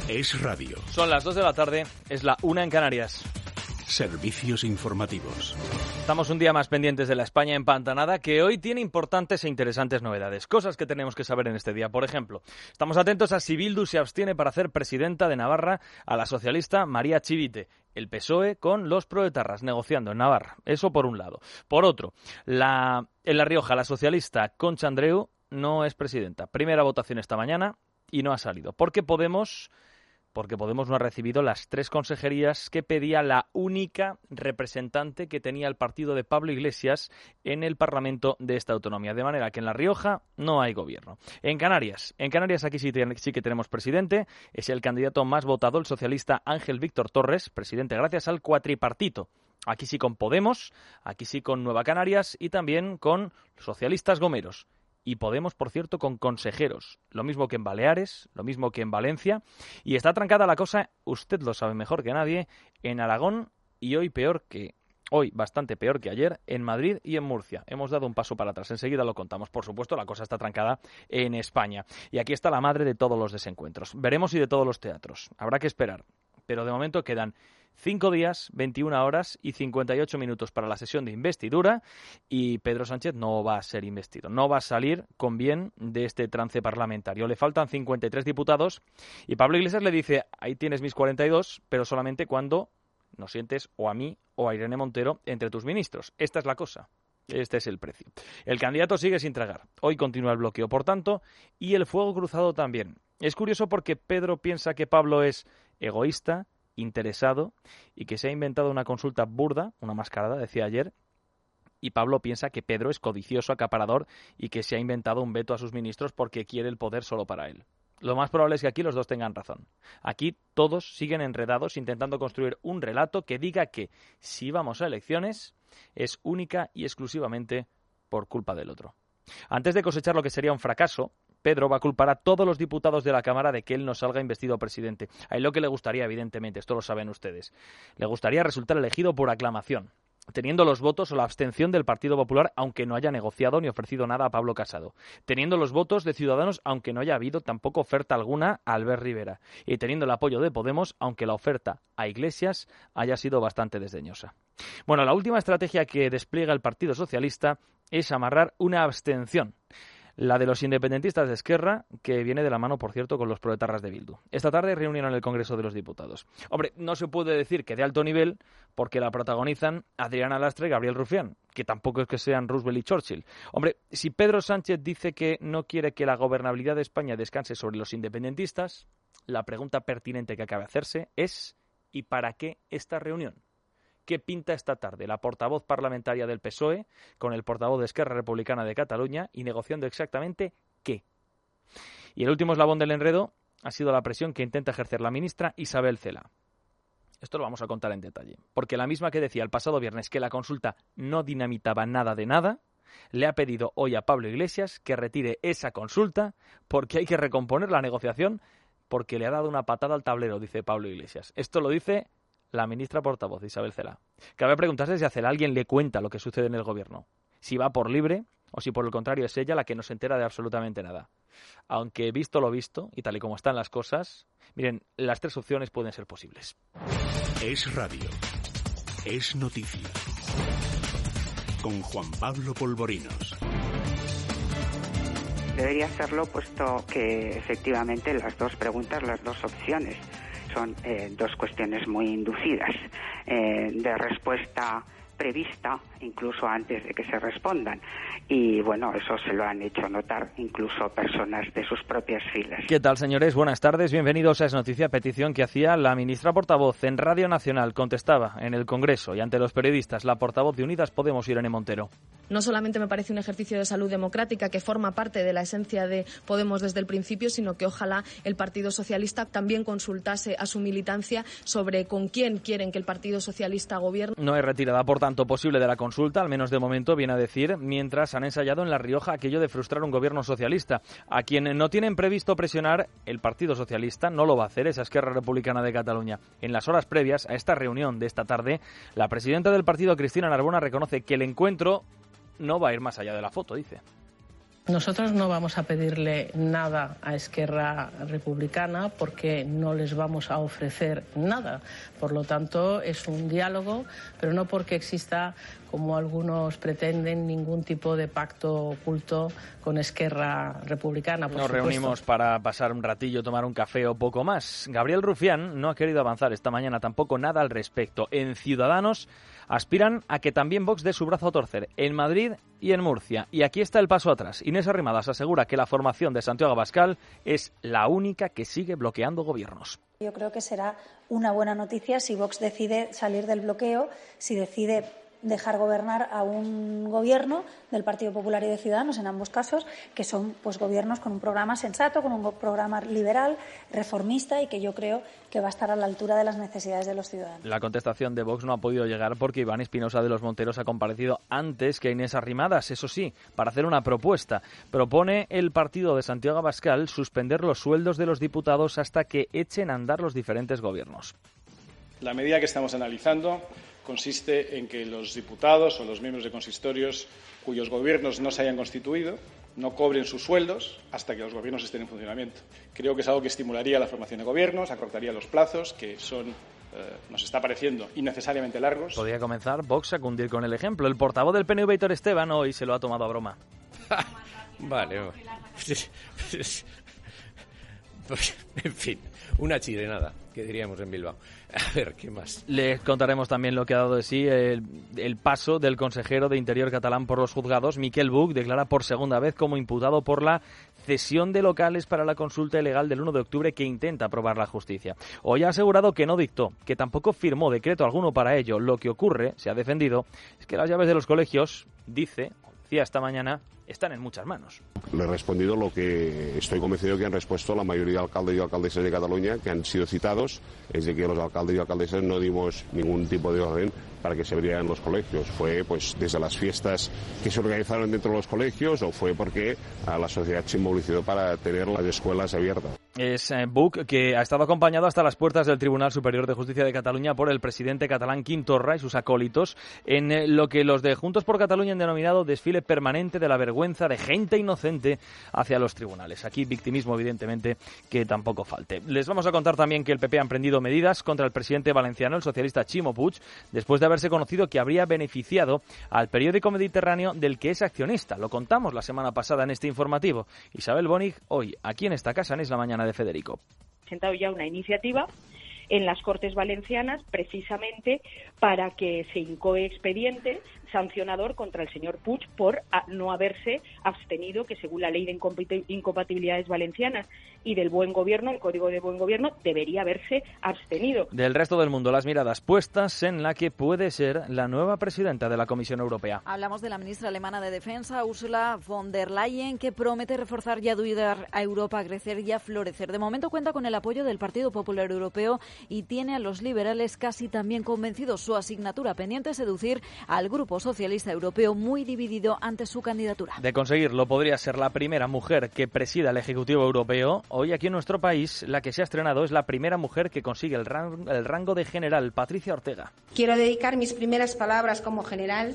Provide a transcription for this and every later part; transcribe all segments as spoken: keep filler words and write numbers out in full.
Es radio. Son las dos de la tarde, es la una en Canarias. Servicios informativos. Estamos un día más pendientes de la España empantanada, que hoy tiene importantes e interesantes novedades. Cosas que tenemos que saber en este día. Por ejemplo, estamos atentos a si Bildu se abstiene para hacer presidenta de Navarra a la socialista María Chivite. El P S O E con los proetarras negociando en Navarra. Eso por un lado. Por otro, la, en La Rioja la socialista Concha Andreu no es presidenta. Primera votación esta mañana y no ha salido. Porque Podemos... porque Podemos no ha recibido las tres consejerías que pedía la única representante que tenía el partido de Pablo Iglesias en el Parlamento de esta autonomía. De manera que en La Rioja no hay gobierno. En Canarias, en Canarias aquí sí, sí que tenemos presidente. Es el candidato más votado, el socialista Ángel Víctor Torres, presidente gracias al cuatripartito. Aquí sí con Podemos, aquí sí con Nueva Canarias y también con socialistas gomeros. Y Podemos, por cierto, con consejeros. Lo mismo que en Baleares, lo mismo que en Valencia. Y está trancada la cosa, usted lo sabe mejor que nadie, en Aragón y hoy peor que... Hoy bastante peor que ayer en Madrid y en Murcia. Hemos dado un paso para atrás. Enseguida lo contamos. Por supuesto, la cosa está trancada en España. Y aquí está la madre de todos los desencuentros. Veremos si de todos los teatros. Habrá que esperar. Pero de momento quedan cinco días, veintiuna horas y cincuenta y ocho minutos para la sesión de investidura y Pedro Sánchez no va a ser investido. No va a salir con bien de este trance parlamentario. Le faltan cincuenta y tres diputados y Pablo Iglesias le dice, ahí tienes mis cuarenta y dos, pero solamente cuando nos sientes o a mí o a Irene Montero entre tus ministros. Esta es la cosa. Este es el precio. El candidato sigue sin tragar. Hoy continúa el bloqueo, por tanto, y el fuego cruzado también. Es curioso porque Pedro piensa que Pablo es egoísta, interesado y que se ha inventado una consulta burda, una mascarada, decía ayer, y Pablo piensa que Pedro es codicioso, acaparador y que se ha inventado un veto a sus ministros porque quiere el poder solo para él. Lo más probable es que aquí los dos tengan razón. Aquí todos siguen enredados intentando construir un relato que diga que si vamos a elecciones es única y exclusivamente por culpa del otro. Antes de cosechar lo que sería un fracaso, Pedro va a culpar a todos los diputados de la Cámara de que él no salga investido presidente. A él lo que le gustaría, evidentemente, esto lo saben ustedes, le gustaría resultar elegido por aclamación, teniendo los votos o la abstención del Partido Popular, aunque no haya negociado ni ofrecido nada a Pablo Casado, teniendo los votos de Ciudadanos, aunque no haya habido tampoco oferta alguna a Albert Rivera, y teniendo el apoyo de Podemos, aunque la oferta a Iglesias haya sido bastante desdeñosa. Bueno, la última estrategia que despliega el Partido Socialista es amarrar una abstención. La de los independentistas de Esquerra, que viene de la mano, por cierto, con los proetarras de Bildu. Esta tarde reunieron en el Congreso de los Diputados. Hombre, no se puede decir que de alto nivel, porque la protagonizan Adriana Lastra y Gabriel Rufián, que tampoco es que sean Roosevelt y Churchill. Hombre, si Pedro Sánchez dice que no quiere que la gobernabilidad de España descanse sobre los independentistas, la pregunta pertinente que acabe de hacerse es ¿y para qué esta reunión? ¿Qué pinta esta tarde la portavoz parlamentaria del P S O E con el portavoz de Esquerra Republicana de Cataluña y negociando exactamente qué? Y el último eslabón del enredo ha sido la presión que intenta ejercer la ministra Isabel Celaá. Esto lo vamos a contar en detalle, porque la misma que decía el pasado viernes que la consulta no dinamitaba nada de nada, le ha pedido hoy a Pablo Iglesias que retire esa consulta porque hay que recomponer la negociación porque le ha dado una patada al tablero, dice Pablo Iglesias. Esto lo dice la ministra portavoz, Isabel Celaá. Cabe preguntarse si a Celaá alguien le cuenta lo que sucede en el gobierno. Si va por libre o si por el contrario es ella la que no se entera de absolutamente nada. Aunque visto lo visto, y tal y como están las cosas, miren, las tres opciones pueden ser posibles. Es radio. Es noticia. Con Juan Pablo Polvorinos. Debería serlo, puesto que efectivamente las dos preguntas, las dos opciones, son eh, dos cuestiones muy inducidas, eh, de respuesta prevista incluso antes de que se respondan. Y bueno, eso se lo han hecho notar incluso personas de sus propias filas. ¿Qué tal, señores? Buenas tardes. Bienvenidos a Es Noticia, petición que hacía la ministra portavoz en Radio Nacional. Contestaba en el Congreso y ante los periodistas la portavoz de Unidas Podemos, Irene Montero. No solamente me parece un ejercicio de salud democrática que forma parte de la esencia de Podemos desde el principio, sino que ojalá el Partido Socialista también consultase a su militancia sobre con quién quieren que el Partido Socialista gobierne. No hay retirada, por tanto, posible de la consulta, al menos de momento, viene a decir, mientras han ensayado en La Rioja aquello de frustrar un gobierno socialista. A quien no tienen previsto presionar, el Partido Socialista no lo va a hacer, esa Esquerra Republicana de Cataluña. En las horas previas a esta reunión de esta tarde, la presidenta del partido, Cristina Narbona, reconoce que el encuentro no va a ir más allá de la foto, dice. Nosotros no vamos a pedirle nada a Esquerra Republicana porque no les vamos a ofrecer nada. Por lo tanto, es un diálogo, pero no porque exista, como algunos pretenden, ningún tipo de pacto oculto con Esquerra Republicana. Por Nos supuesto. reunimos para pasar un ratillo, tomar un café o poco más. Gabriel Rufián no ha querido avanzar esta mañana tampoco nada al respecto. En Ciudadanos aspiran a que también Vox dé su brazo a torcer en Madrid y en Murcia. Y aquí está el paso atrás. Inés Arrimadas asegura que la formación de Santiago Abascal es la única que sigue bloqueando gobiernos. Yo creo que será una buena noticia si Vox decide salir del bloqueo, si decide dejar gobernar a un gobierno del Partido Popular y de Ciudadanos, en ambos casos, que son pues gobiernos con un programa sensato, con un programa liberal, reformista y que yo creo que va a estar a la altura de las necesidades de los ciudadanos. La contestación de Vox no ha podido llegar porque Iván Espinosa de los Monteros ha comparecido antes que Inés Arrimadas, eso sí, para hacer una propuesta. Propone el partido de Santiago Abascal suspender los sueldos de los diputados hasta que echen a andar los diferentes gobiernos. La medida que estamos analizando consiste en que los diputados o los miembros de consistorios cuyos gobiernos no se hayan constituido no cobren sus sueldos hasta que los gobiernos estén en funcionamiento. Creo que es algo que estimularía la formación de gobiernos, acortaría los plazos, que son, eh, nos está pareciendo innecesariamente largos. Podría comenzar Vox a cundir con el ejemplo. El portavoz del P N V, Aitor Esteban, hoy se lo ha tomado a broma. Vale. En fin, una chirenada, que diríamos en Bilbao. A ver, ¿qué más? Les contaremos también lo que ha dado de sí el, el paso del consejero de Interior catalán por los juzgados. Miquel Buch declara por segunda vez como imputado por la cesión de locales para la consulta ilegal del uno de octubre que intenta aprobar la justicia. Hoy ha asegurado que no dictó, que tampoco firmó decreto alguno para ello. Lo que ocurre, se ha defendido, es que las llaves de los colegios, dice, decía esta mañana, están en muchas manos. Le he respondido lo que estoy convencido que han respuesto la mayoría de alcaldes y alcaldesas de Cataluña que han sido citados, es de que los alcaldes y alcaldesas no dimos ningún tipo de orden para que se abrieran los colegios. Fue pues desde las fiestas que se organizaron dentro de los colegios o fue porque a la sociedad se movilizó para tener las escuelas abiertas. Es eh, Buch, que ha estado acompañado hasta las puertas del Tribunal Superior de Justicia de Cataluña por el presidente catalán Quim Torra y sus acólitos en eh, lo que los de Juntos por Cataluña han denominado desfile permanente de la vergüenza de gente inocente hacia los tribunales. Aquí victimismo, evidentemente, que tampoco falte. Les vamos a contar también que el P P ha emprendido medidas contra el presidente valenciano, el socialista Ximo Puig, después de haberse conocido que habría beneficiado al periódico Mediterráneo del que es accionista. Lo contamos la semana pasada en este informativo. Isabel Bonig, hoy, aquí en esta casa, en Es la Mañana de Federico. Presentado ya una iniciativa en las Cortes Valencianas precisamente para que se incoe expediente sancionador contra el señor Puig por no haberse abstenido, que según la ley de incompatibilidades valencianas y del buen gobierno, el Código de Buen Gobierno, debería haberse abstenido. Del resto del mundo, las miradas puestas en la que puede ser la nueva presidenta de la Comisión Europea. Hablamos de la ministra alemana de Defensa, Ursula von der Leyen, que promete reforzar y ayudar a Europa a crecer y a florecer. De momento cuenta con el apoyo del Partido Popular Europeo y tiene a los liberales casi también convencidos. Su asignatura pendiente es seducir al Grupo Socialista Europeo, muy dividido ante su candidatura. De conseguirlo, podría ser la primera mujer que presida el Ejecutivo Europeo. Hoy aquí en nuestro país, la que se ha estrenado es la primera mujer que consigue el, ran- el rango de general, Patricia Ortega. Quiero dedicar mis primeras palabras como general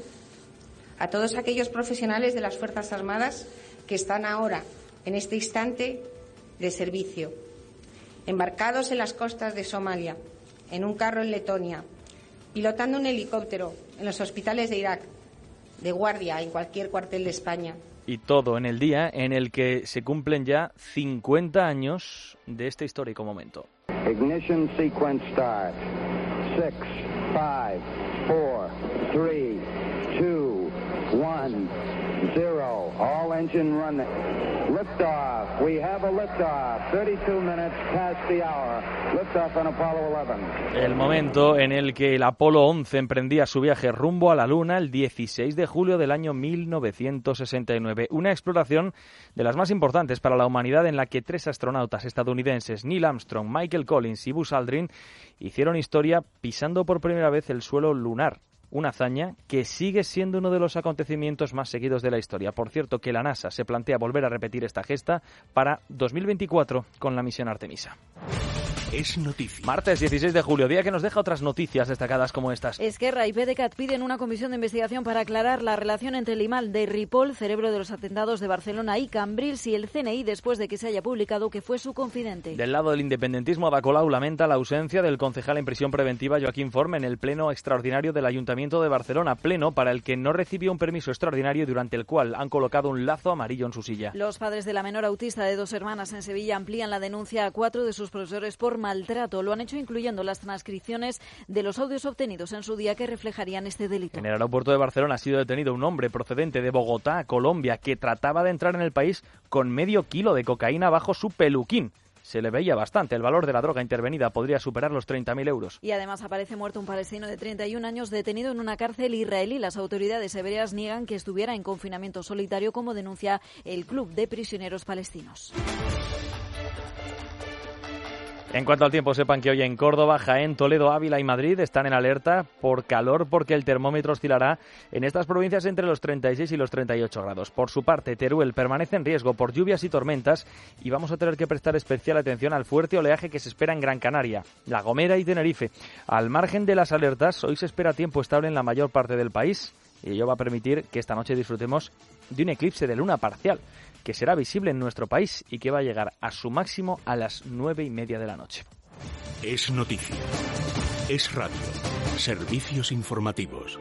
a todos aquellos profesionales de las Fuerzas Armadas que están ahora, en este instante, de servicio, embarcados en las costas de Somalia, en un carro en Letonia, pilotando un helicóptero en los hospitales de Irak, de guardia en cualquier cuartel de España. Y todo en el día en el que se cumplen ya cincuenta años de este histórico momento. Ignition sequence start. Six, five, four, three, two, one, zero. All engine running. Liftoff. We have a liftoff. thirty-two minutes past the hour. Liftoff on Apollo eleven. El momento en el que el Apolo once emprendía su viaje rumbo a la Luna el dieciséis de julio del año mil novecientos sesenta y nueve. Una exploración de las más importantes para la humanidad en la que tres astronautas estadounidenses, Neil Armstrong, Michael Collins y Buzz Aldrin, hicieron historia pisando por primera vez el suelo lunar. Una hazaña que sigue siendo uno de los acontecimientos más seguidos de la historia. Por cierto, que la NASA se plantea volver a repetir esta gesta para dos mil veinticuatro con la misión Artemisa. Es noticia. Martes dieciséis de julio, día que nos deja otras noticias destacadas como estas. Esquerra y PDeCAT piden una comisión de investigación para aclarar la relación entre el IMAL de Ripoll, cerebro de los atentados de Barcelona, y Cambrils, y el C N I después de que se haya publicado que fue su confidente. Del lado del independentismo, Ada Colau lamenta la ausencia del concejal en prisión preventiva Joaquín Forn en el pleno extraordinario del Ayuntamiento de Barcelona, pleno para el que no recibió un permiso extraordinario y durante el cual han colocado un lazo amarillo en su silla. Los padres de la menor autista de dos hermanas en Sevilla amplían la denuncia a cuatro de sus profesores por maltrato. Lo han hecho incluyendo las transcripciones de los audios obtenidos en su día que reflejarían este delito. En el aeropuerto de Barcelona ha sido detenido un hombre procedente de Bogotá, Colombia, que trataba de entrar en el país con medio kilo de cocaína bajo su peluquín. Se le veía bastante. El valor de la droga intervenida podría superar los treinta mil euros. Y además aparece muerto un palestino de treinta y un años detenido en una cárcel israelí. Las autoridades hebreas niegan que estuviera en confinamiento solitario, como denuncia el Club de Prisioneros Palestinos. En cuanto al tiempo, sepan que hoy en Córdoba, Jaén, Toledo, Ávila y Madrid están en alerta por calor, porque el termómetro oscilará en estas provincias entre los treinta y seis y los treinta y ocho grados. Por su parte, Teruel permanece en riesgo por lluvias y tormentas y vamos a tener que prestar especial atención al fuerte oleaje que se espera en Gran Canaria, La Gomera y Tenerife. Al margen de las alertas, hoy se espera tiempo estable en la mayor parte del país y ello va a permitir que esta noche disfrutemos de un eclipse de luna parcial, que será visible en nuestro país y que va a llegar a su máximo a las nueve y media de la noche. Es noticia. Es radio. Servicios informativos.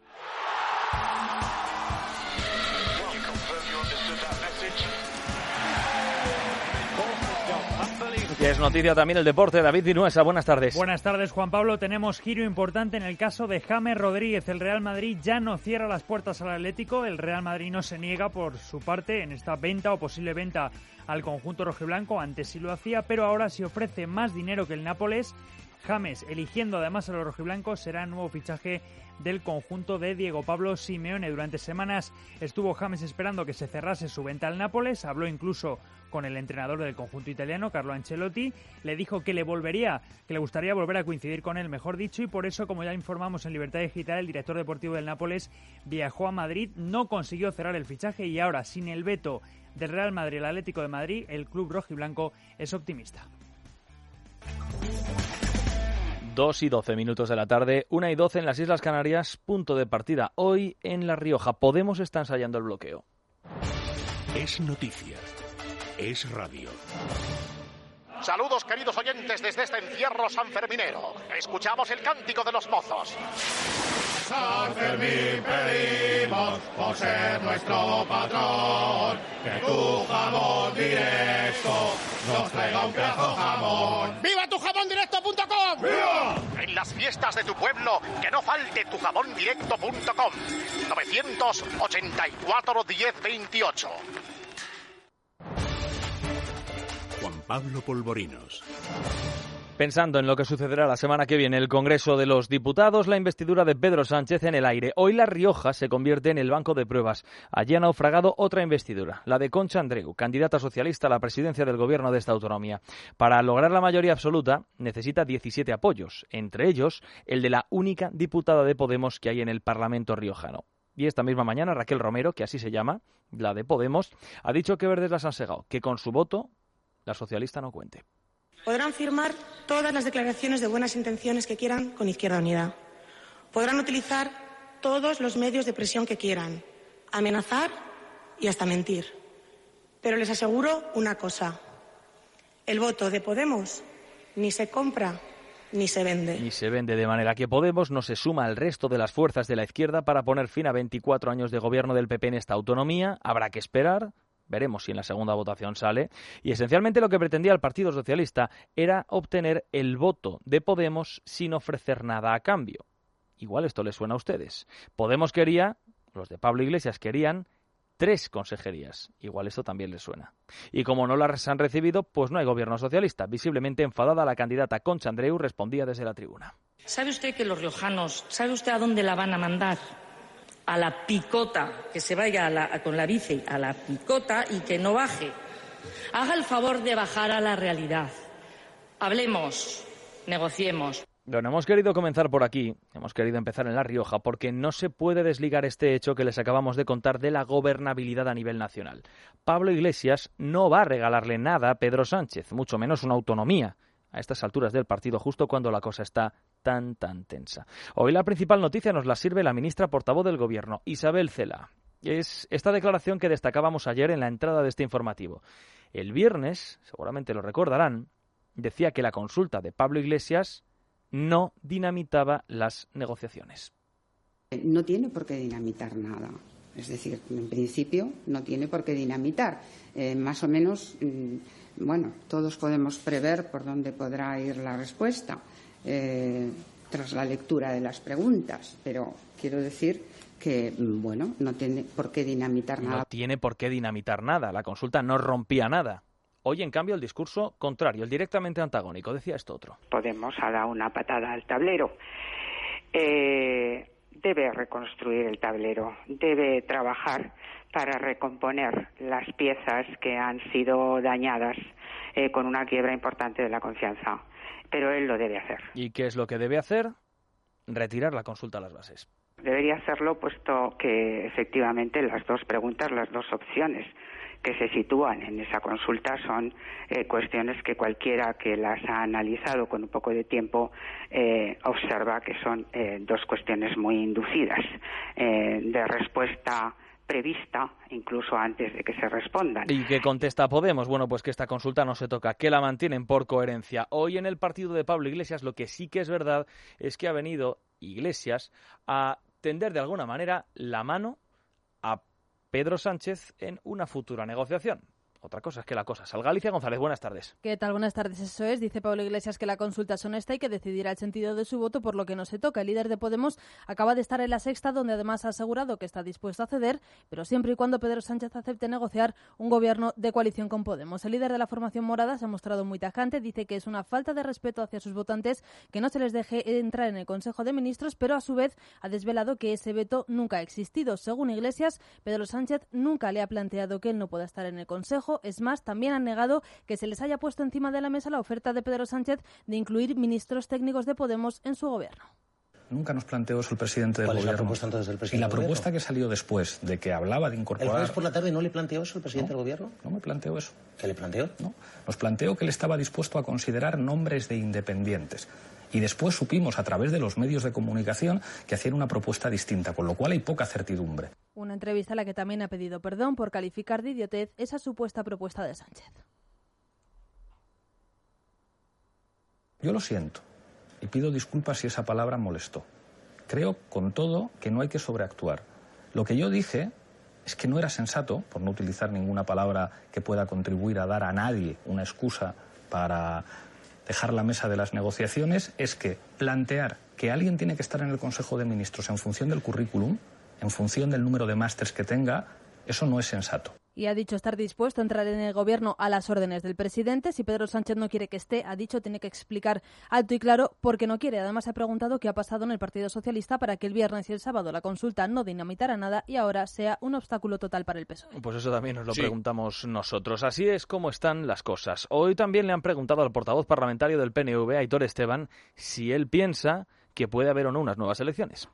Y es noticia también el deporte. David Vinuesa, buenas tardes. Buenas tardes, Juan Pablo. Tenemos giro importante en el caso de James Rodríguez. El Real Madrid ya no cierra las puertas al Atlético. El Real Madrid no se niega por su parte en esta venta o posible venta al conjunto rojiblanco. Antes sí lo hacía, pero ahora se ofrece más dinero que el Nápoles. James, eligiendo además a los rojiblancos, será el nuevo fichaje del conjunto de Diego Pablo Simeone. Durante semanas estuvo James esperando que se cerrase su venta al Nápoles, habló incluso con el entrenador del conjunto italiano, Carlo Ancelotti, le dijo que le volvería, que le gustaría volver a coincidir con él, mejor dicho, y por eso, como ya informamos en Libertad Digital, el director deportivo del Nápoles viajó a Madrid, no consiguió cerrar el fichaje y ahora, sin el veto del Real Madrid y el Atlético de Madrid, el club rojiblanco es optimista. Dos y doce minutos de la tarde, una y doce en las Islas Canarias, punto de partida hoy en La Rioja. Podemos está ensayando el bloqueo. Es noticia. Es radio. Saludos, queridos oyentes, desde este encierro sanferminero. Escuchamos el cántico de los mozos. San Fermín pedimos, por ser nuestro patrón, que tu jamón directo nos traiga un pedazo jamón. ¡Viva tu jamón directo punto com! ¡Viva! En las fiestas de tu pueblo, que no falte tu jamón directo punto com. novecientos ochenta y cuatro diez veintiocho. Juan Pablo Polvorinos. Pensando en lo que sucederá la semana que viene, el Congreso de los Diputados, la investidura de Pedro Sánchez en el aire. Hoy La Rioja se convierte en el banco de pruebas. Allí ha naufragado otra investidura, la de Concha Andreu, candidata socialista a la presidencia del gobierno de esta autonomía. Para lograr la mayoría absoluta necesita diecisiete apoyos, entre ellos el de la única diputada de Podemos que hay en el Parlamento riojano. Y esta misma mañana Raquel Romero, que así se llama, la de Podemos, ha dicho que verdes las han segado, que con su voto la socialista no cuente. Podrán firmar todas las declaraciones de buenas intenciones que quieran con Izquierda Unida. Podrán utilizar todos los medios de presión que quieran, amenazar y hasta mentir. Pero les aseguro una cosa. El voto de Podemos ni se compra ni se vende. Ni se vende, de manera que Podemos no se suma al resto de las fuerzas de la izquierda para poner fin a veinticuatro años de gobierno del P P en esta autonomía. Habrá que esperar. Veremos si en la segunda votación sale. Y esencialmente lo que pretendía el Partido Socialista era obtener el voto de Podemos sin ofrecer nada a cambio. Igual esto les suena a ustedes. Podemos quería, los de Pablo Iglesias querían, tres consejerías. Igual esto también les suena. Y como no las han recibido, pues no hay gobierno socialista. Visiblemente enfadada, la candidata Concha Andreu respondía desde la tribuna. ¿Sabe usted que los riojanos, sabe usted a dónde la van a mandar? A la picota, que se vaya a la, con la bici a la picota y que no baje. Haga el favor de bajar a la realidad. Hablemos, negociemos. Bueno, hemos querido comenzar por aquí, hemos querido empezar en La Rioja, porque no se puede desligar este hecho que les acabamos de contar de la gobernabilidad a nivel nacional. Pablo Iglesias no va a regalarle nada a Pedro Sánchez, mucho menos una autonomía. a estas alturas del partido, justo cuando la cosa está tan, tan tensa. Hoy la principal noticia nos la sirve la ministra portavoz del Gobierno, Isabel Celaá. Es esta declaración que destacábamos ayer en la entrada de este informativo. El viernes, seguramente lo recordarán, decía que la consulta de Pablo Iglesias no dinamitaba las negociaciones. No tiene por qué dinamitar nada. Es decir, en principio no tiene por qué dinamitar. Eh, más o menos, mmm, bueno, todos podemos prever por dónde podrá ir la respuesta eh, tras la lectura de las preguntas, pero quiero decir que, bueno, no tiene por qué dinamitar nada. No tiene por qué dinamitar nada. La consulta no rompía nada. Hoy, en cambio, el discurso contrario, el directamente antagónico. Decía esto otro. Podemos ha dado una patada al tablero. Eh, debe reconstruir el tablero, debe trabajar para recomponer las piezas que han sido dañadas eh, con una quiebra importante de la confianza. Pero él lo debe hacer. ¿Y qué es lo que debe hacer? Retirar la consulta a las bases. Debería hacerlo puesto que efectivamente las dos preguntas, las dos opciones que se sitúan en esa consulta son eh, cuestiones que cualquiera que las ha analizado con un poco de tiempo eh, observa que son eh, dos cuestiones muy inducidas eh, de respuesta prevista incluso antes de que se respondan. ¿Y qué contesta Podemos? Bueno, pues que esta consulta no se toca, que la mantienen por coherencia. Hoy en el partido de Pablo Iglesias lo que sí que es verdad es que ha venido Iglesias a tender de alguna manera la mano a Pedro Sánchez en una futura negociación. Otra cosa es que la cosa salga. Alicia González, buenas tardes. ¿Qué tal? Buenas tardes. Eso es. Dice Pablo Iglesias que la consulta es honesta y que decidirá el sentido de su voto, por lo que no se toca. El líder de Podemos acaba de estar en La Sexta, donde además ha asegurado que está dispuesto a ceder, pero siempre y cuando Pedro Sánchez acepte negociar un gobierno de coalición con Podemos. El líder de la formación morada se ha mostrado muy tajante. Dice que es una falta de respeto hacia sus votantes que no se les deje entrar en el Consejo de Ministros, pero a su vez ha desvelado que ese veto nunca ha existido. Según Iglesias, Pedro Sánchez nunca le ha planteado que él no pueda estar en el Consejo. Es más, también han negado que se les haya puesto encima de la mesa la oferta de Pedro Sánchez de incluir ministros técnicos de Podemos en su gobierno. Nunca nos planteó eso el presidente del ¿Cuál gobierno. es la propuesta entonces del presidente Y la del propuesta gobierno? que salió después, de que hablaba de incorporar... ¿El jueves por la tarde no le planteó eso el presidente no, del gobierno? No me planteó eso. ¿Qué le planteó? No, nos planteó que él estaba dispuesto a considerar nombres de independientes. Y después supimos a través de los medios de comunicación que hacían una propuesta distinta, con lo cual hay poca certidumbre. Una entrevista a la que también ha pedido perdón por calificar de idiotez esa supuesta propuesta de Sánchez. Yo lo siento y pido disculpas si esa palabra molestó. Creo, con todo, que no hay que sobreactuar. Lo que yo dije es que no era sensato, por no utilizar ninguna palabra que pueda contribuir a dar a nadie una excusa para dejar la mesa de las negociaciones, es que plantear que alguien tiene que estar en el Consejo de Ministros en función del currículum, en función del número de másters que tenga, eso no es sensato. Y ha dicho estar dispuesto a entrar en el gobierno a las órdenes del presidente. Si Pedro Sánchez no quiere que esté, ha dicho, tiene que explicar alto y claro por qué no quiere. Además, ha preguntado qué ha pasado en el Partido Socialista para que el viernes y el sábado la consulta no dinamitara nada y ahora sea un obstáculo total para el P S O E. Pues eso también nos lo Sí. preguntamos nosotros. Así es como están las cosas. Hoy también le han preguntado al portavoz parlamentario del P N V, Aitor Esteban, si él piensa que puede haber o no unas nuevas elecciones.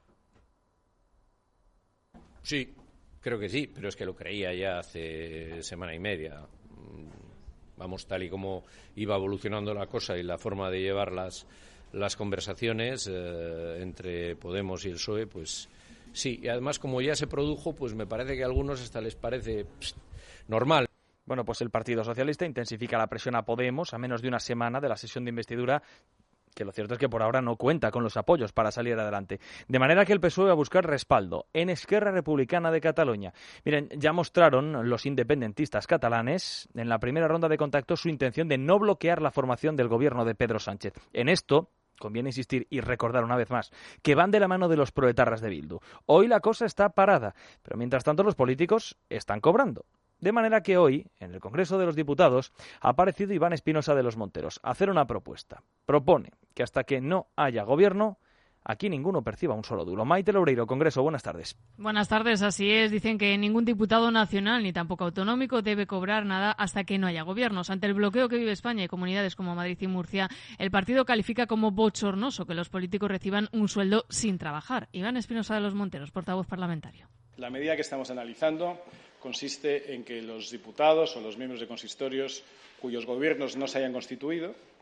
Sí. Creo que sí, pero es que lo creía ya hace semana y media. Vamos, tal y como iba evolucionando la cosa y la forma de llevar las, las conversaciones eh, entre Podemos y el P S O E, pues sí. Y además, como ya se produjo, pues me parece que a algunos hasta les parece pst, normal. Bueno, pues el Partido Socialista intensifica la presión a Podemos a menos de una semana de la sesión de investidura, que lo cierto es que por ahora no cuenta con los apoyos para salir adelante. De manera que el P S O E va a buscar respaldo en Esquerra Republicana de Cataluña. Miren, ya mostraron los independentistas catalanes en la primera ronda de contacto su intención de no bloquear la formación del gobierno de Pedro Sánchez. En esto conviene insistir y recordar una vez más que van de la mano de los proetarras de Bildu. Hoy la cosa está parada, pero mientras tanto los políticos están cobrando. De manera que hoy, en el Congreso de los Diputados, ha aparecido Iván Espinosa de los Monteros a hacer una propuesta. Propone que hasta que no haya gobierno, aquí ninguno perciba un solo duro. Maite Loureiro, Congreso, buenas tardes. Buenas tardes, así es. Dicen que ningún diputado nacional ni tampoco autonómico debe cobrar nada hasta que no haya gobiernos. Ante el bloqueo que vive España y comunidades como Madrid y Murcia, el partido califica como bochornoso que los políticos reciban un sueldo sin trabajar. Iván Espinosa de los Monteros, portavoz parlamentario. La medida que estamos analizando consiste en que los diputados o los miembros de consistorios cuyos gobiernos no se hayan constituido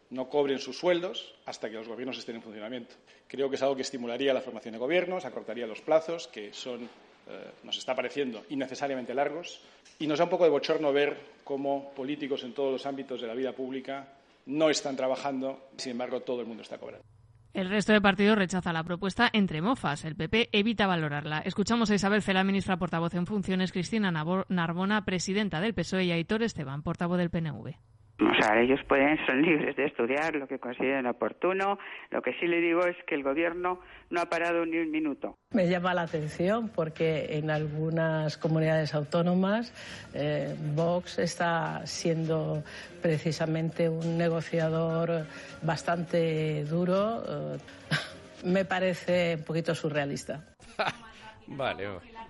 no cobren sus sueldos hasta que los gobiernos estén en funcionamiento. Creo que es algo que estimularía la formación de gobiernos, acortaría los plazos, que son, eh, nos está pareciendo innecesariamente largos, y nos da un poco de bochorno ver cómo políticos en todos los ámbitos de la vida pública no están trabajando, sin embargo todo el mundo está cobrando. El resto de partidos rechaza la propuesta entre mofas. El P P evita valorarla. Escuchamos a Isabel Celaá, ministra portavoz en funciones, Cristina Narbona, presidenta del P S O E, y Aitor Esteban, portavoz del P N V. O sea, ellos pueden, son libres de estudiar lo que consideren oportuno. Lo que sí le digo es que el Gobierno no ha parado ni un minuto. Me llama la atención porque en algunas comunidades autónomas eh, Vox está siendo precisamente un negociador bastante duro. Eh, me parece un poquito surrealista. Vale.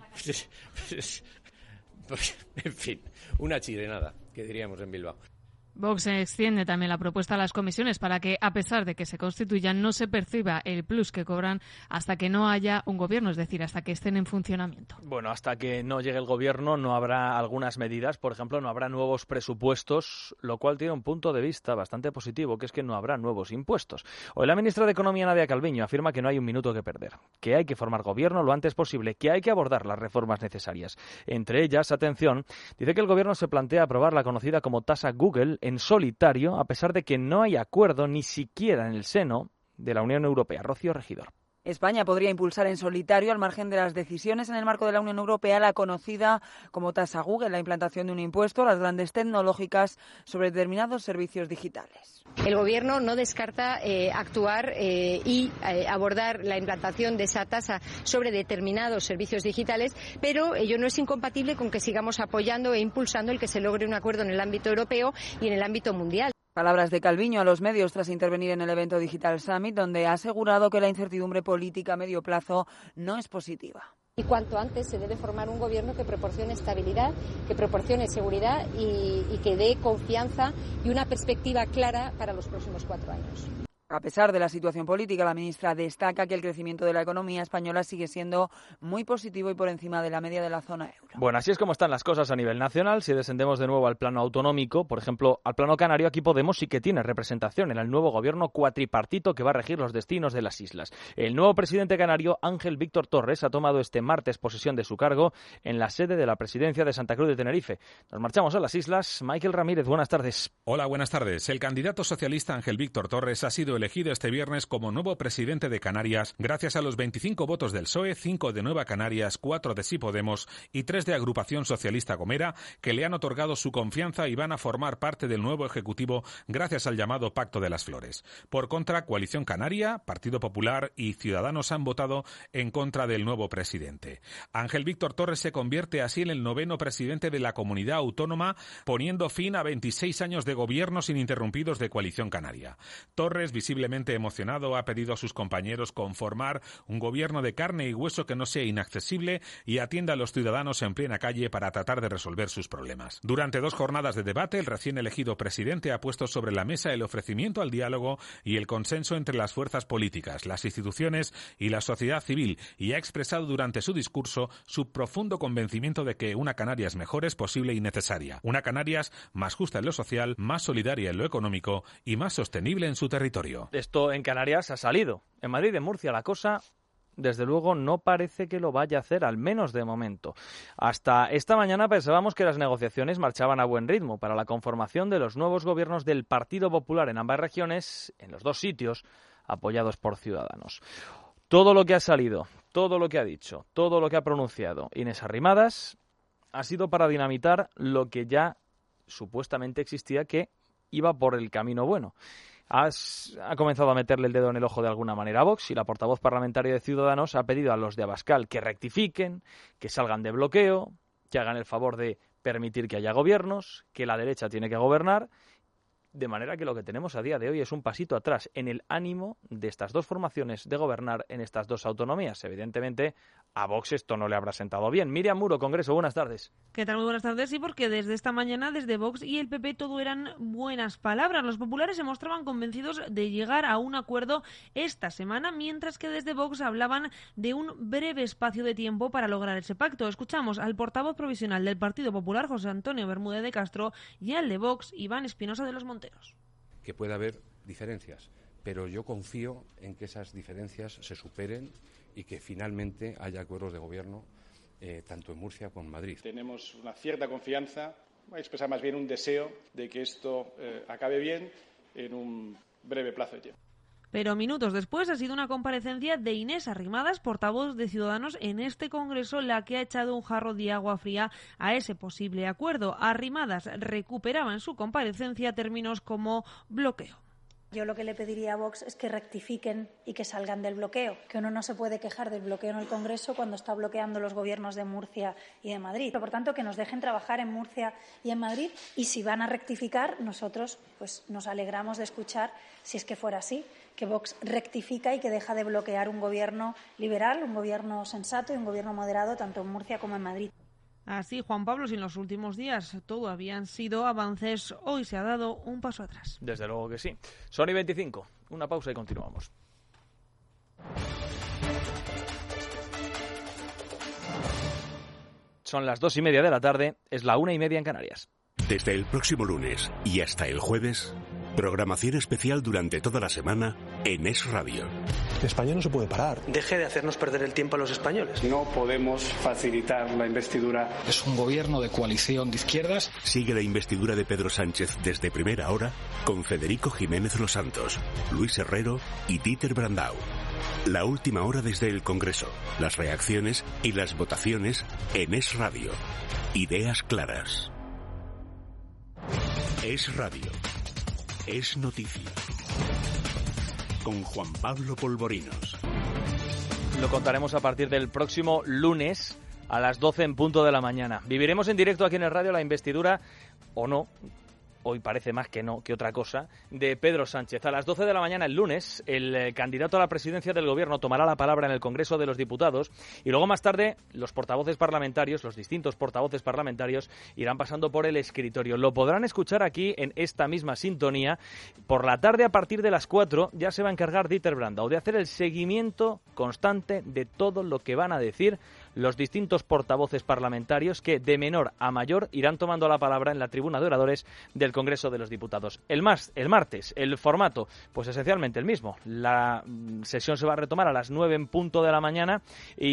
En fin, una chirenada, que diríamos en Bilbao. Vox extiende también la propuesta a las comisiones para que, a pesar de que se constituyan, no se perciba el plus que cobran hasta que no haya un gobierno, es decir, hasta que estén en funcionamiento. Bueno, hasta que no llegue el gobierno no habrá algunas medidas, por ejemplo, no habrá nuevos presupuestos, lo cual tiene un punto de vista bastante positivo, que es que no habrá nuevos impuestos. Hoy la ministra de Economía, Nadia Calviño, afirma que no hay un minuto que perder, que hay que formar gobierno lo antes posible, que hay que abordar las reformas necesarias. Entre ellas, atención, dice que el gobierno se plantea aprobar la conocida como tasa Google en solitario, a pesar de que no hay acuerdo ni siquiera en el seno de la Unión Europea. Rocío Regidor. España podría impulsar en solitario, al margen de las decisiones en el marco de la Unión Europea, la conocida como tasa Google, la implantación de un impuesto a las grandes tecnológicas sobre determinados servicios digitales. El Gobierno no descarta eh, actuar eh, y eh, abordar la implantación de esa tasa sobre determinados servicios digitales, pero ello no es incompatible con que sigamos apoyando e impulsando el que se logre un acuerdo en el ámbito europeo y en el ámbito mundial. Palabras de Calviño a los medios tras intervenir en el evento Digital Summit, donde ha asegurado que la incertidumbre política a medio plazo no es positiva. Y cuanto antes se debe formar un gobierno que proporcione estabilidad, que proporcione seguridad y, y que dé confianza y una perspectiva clara para los próximos cuatro años. A pesar de la situación política, la ministra destaca que el crecimiento de la economía española sigue siendo muy positivo y por encima de la media de la zona euro. Bueno, así es como están las cosas a nivel nacional. Si descendemos de nuevo al plano autonómico, por ejemplo, al plano canario, aquí Podemos sí que tiene representación en el nuevo gobierno cuatripartito que va a regir los destinos de las islas. El nuevo presidente canario, Ángel Víctor Torres, ha tomado este martes posesión de su cargo en la sede de la presidencia de Santa Cruz de Tenerife. Nos marchamos a las islas. Michael Ramírez, buenas tardes. Hola, buenas tardes. El candidato socialista Ángel Víctor Torres ha sido elegido este viernes como nuevo presidente de Canarias gracias a los veinticinco votos del P S O E, cinco de Nueva Canarias, cuatro de Sí Podemos y tres de Agrupación Socialista Gomera, que le han otorgado su confianza y van a formar parte del nuevo Ejecutivo gracias al llamado Pacto de las Flores. Por contra, Coalición Canaria, Partido Popular y Ciudadanos han votado en contra del nuevo presidente. Ángel Víctor Torres se convierte así en el noveno presidente de la comunidad autónoma, poniendo fin a veintiséis años de gobiernos ininterrumpidos de Coalición Canaria. Torres, visiblemente emocionado, ha pedido a sus compañeros conformar un gobierno de carne y hueso que no sea inaccesible y atienda a los ciudadanos en plena calle para tratar de resolver sus problemas. Durante dos jornadas de debate, el recién elegido presidente ha puesto sobre la mesa el ofrecimiento al diálogo y el consenso entre las fuerzas políticas, las instituciones y la sociedad civil, y ha expresado durante su discurso su profundo convencimiento de que una Canarias mejor es posible y necesaria. Una Canarias más justa en lo social, más solidaria en lo económico y más sostenible en su territorio. Esto en Canarias ha salido. En Madrid y en Murcia la cosa, desde luego, no parece que lo vaya a hacer, al menos de momento. Hasta esta mañana pensábamos que las negociaciones marchaban a buen ritmo para la conformación de los nuevos gobiernos del Partido Popular en ambas regiones, en los dos sitios, apoyados por Ciudadanos. Todo lo que ha salido, todo lo que ha dicho, todo lo que ha pronunciado Inés Arrimadas ha sido para dinamitar lo que ya supuestamente existía, que iba por el camino bueno. Has, ha comenzado a meterle el dedo en el ojo de alguna manera a Vox, y la portavoz parlamentaria de Ciudadanos ha pedido a los de Abascal que rectifiquen, que salgan de bloqueo, que hagan el favor de permitir que haya gobiernos, que la derecha tiene que gobernar, de manera que lo que tenemos a día de hoy es un pasito atrás en el ánimo de estas dos formaciones de gobernar en estas dos autonomías. Evidentemente, a Vox esto no le habrá sentado bien. Miriam Muro, Congreso, buenas tardes. ¿Qué tal? Muy buenas tardes. Sí, porque desde esta mañana, desde Vox y el P P, todo eran buenas palabras. Los populares se mostraban convencidos de llegar a un acuerdo esta semana, mientras que desde Vox hablaban de un breve espacio de tiempo para lograr ese pacto. Escuchamos al portavoz provisional del Partido Popular, José Antonio Bermúdez de Castro, y al de Vox, Iván Espinosa de los Monteros. Que pueda haber diferencias, pero yo confío en que esas diferencias se superen y que finalmente haya acuerdos de gobierno eh, tanto en Murcia como en Madrid. Tenemos una cierta confianza, voy a expresar más bien un deseo de que esto eh, acabe bien en un breve plazo de tiempo. Pero minutos después ha sido una comparecencia de Inés Arrimadas, portavoz de Ciudadanos en este Congreso, la que ha echado un jarro de agua fría a ese posible acuerdo. Arrimadas recuperaba en su comparecencia términos como bloqueo. Yo lo que le pediría a Vox es que rectifiquen y que salgan del bloqueo, que uno no se puede quejar del bloqueo en el Congreso cuando está bloqueando los gobiernos de Murcia y de Madrid. Por tanto, que nos dejen trabajar en Murcia y en Madrid, y si van a rectificar, nosotros pues nos alegramos de escuchar, si es que fuera así, que Vox rectifica y que deja de bloquear un gobierno liberal, un gobierno sensato y un gobierno moderado tanto en Murcia como en Madrid. Así, Juan Pablo, si en los últimos días todo habían sido avances, hoy se ha dado un paso atrás. Desde luego que sí. Sony veinticinco, una pausa y continuamos. Son las dos y media de la tarde, es la una y media en Canarias. Desde el próximo lunes y hasta el jueves, programación especial durante toda la semana en Es Radio. España no se puede parar. Deje de hacernos perder el tiempo a los españoles. No podemos facilitar la investidura. Es un gobierno de coalición de izquierdas. Sigue la investidura de Pedro Sánchez desde primera hora con Federico Jiménez Los Santos, Luis Herrero y Dieter Brandau. La última hora desde el Congreso, las reacciones y las votaciones en Es Radio. Ideas claras. Es Radio. Es noticia. Con Juan Pablo Polvorinos. Lo contaremos a partir del próximo lunes a las doce en punto de la mañana. Viviremos en directo aquí en el radio la investidura, o no, hoy parece más que no que otra cosa, de Pedro Sánchez. A las doce de la mañana el lunes, el eh, candidato a la presidencia del gobierno tomará la palabra en el Congreso de los Diputados y luego más tarde los portavoces parlamentarios, los distintos portavoces parlamentarios, irán pasando por el escritorio. Lo podrán escuchar aquí en esta misma sintonía. Por la tarde, a partir de las cuatro, ya se va a encargar Dieter Brandau de hacer el seguimiento constante de todo lo que van a decir los distintos portavoces parlamentarios que de menor a mayor irán tomando la palabra en la tribuna de oradores del Congreso de los Diputados. El, más, el martes, el formato, pues esencialmente el mismo. La sesión se va a retomar a las nueve en punto de la mañana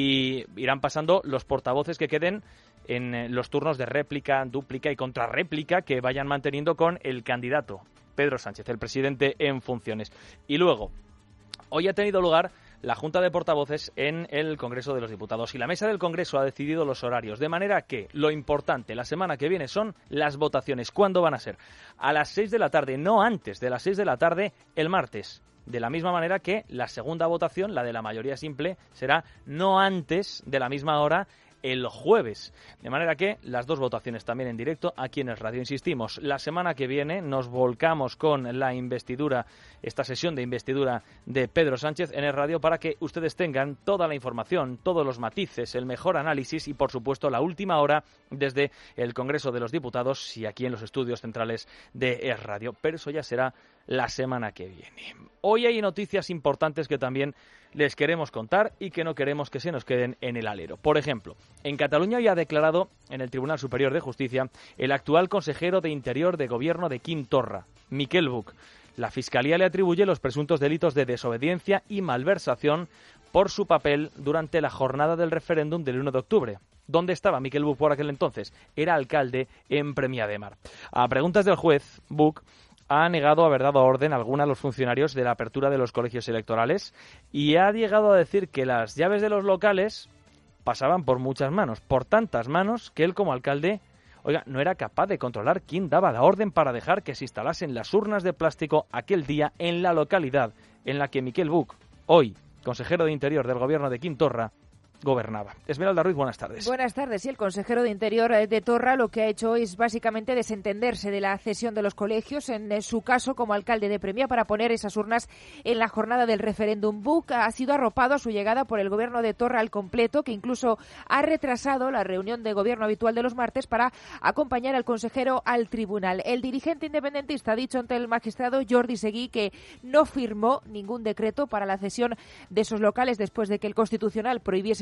y irán pasando los portavoces que queden en los turnos de réplica, dúplica y contrarréplica que vayan manteniendo con el candidato Pedro Sánchez, el presidente en funciones. Y luego, hoy ha tenido lugar la Junta de Portavoces en el Congreso de los Diputados y la Mesa del Congreso ha decidido los horarios, de manera que lo importante la semana que viene son las votaciones. ¿Cuándo van a ser? A las seis de la tarde, no antes de las seis de la tarde el martes. De la misma manera que la segunda votación, la de la mayoría simple, será no antes de la misma hora el jueves. De manera que las dos votaciones también en directo aquí en el radio. Insistimos, la semana que viene nos volcamos con la investidura, esta sesión de investidura de Pedro Sánchez en el radio para que ustedes tengan toda la información, todos los matices, el mejor análisis y por supuesto la última hora desde el Congreso de los Diputados y aquí en los estudios centrales de Es Radio. Pero eso ya será la semana que viene. Hoy hay noticias importantes que también les queremos contar y que no queremos que se nos queden en el alero. Por ejemplo, en Cataluña ya ha declarado en el Tribunal Superior de Justicia el actual consejero de Interior de Gobierno de Quim Torra, Miquel Buch. La Fiscalía le atribuye los presuntos delitos de desobediencia y malversación por su papel durante la jornada del referéndum del uno de octubre. ¿Dónde estaba Miquel Buch por aquel entonces? Era alcalde en Premià de Mar. A preguntas del juez, Buch ha negado haber dado orden alguna a los funcionarios de la apertura de los colegios electorales y ha llegado a decir que las llaves de los locales pasaban por muchas manos, por tantas manos que él como alcalde, oiga, no era capaz de controlar quién daba la orden para dejar que se instalasen las urnas de plástico aquel día en la localidad en la que Miquel Buch, hoy consejero de Interior del gobierno de Quim Torra, gobernaba. Esmeralda Ruiz, buenas tardes. Buenas tardes. Sí, el consejero de Interior de Torra lo que ha hecho es básicamente desentenderse de la cesión de los colegios, en su caso como alcalde de Premià, para poner esas urnas en la jornada del referéndum. Buch ha sido arropado a su llegada por el gobierno de Torra al completo, que incluso ha retrasado la reunión de gobierno habitual de los martes para acompañar al consejero al tribunal. El dirigente independentista ha dicho ante el magistrado Jordi Seguí que no firmó ningún decreto para la cesión de esos locales después de que el Constitucional prohibiese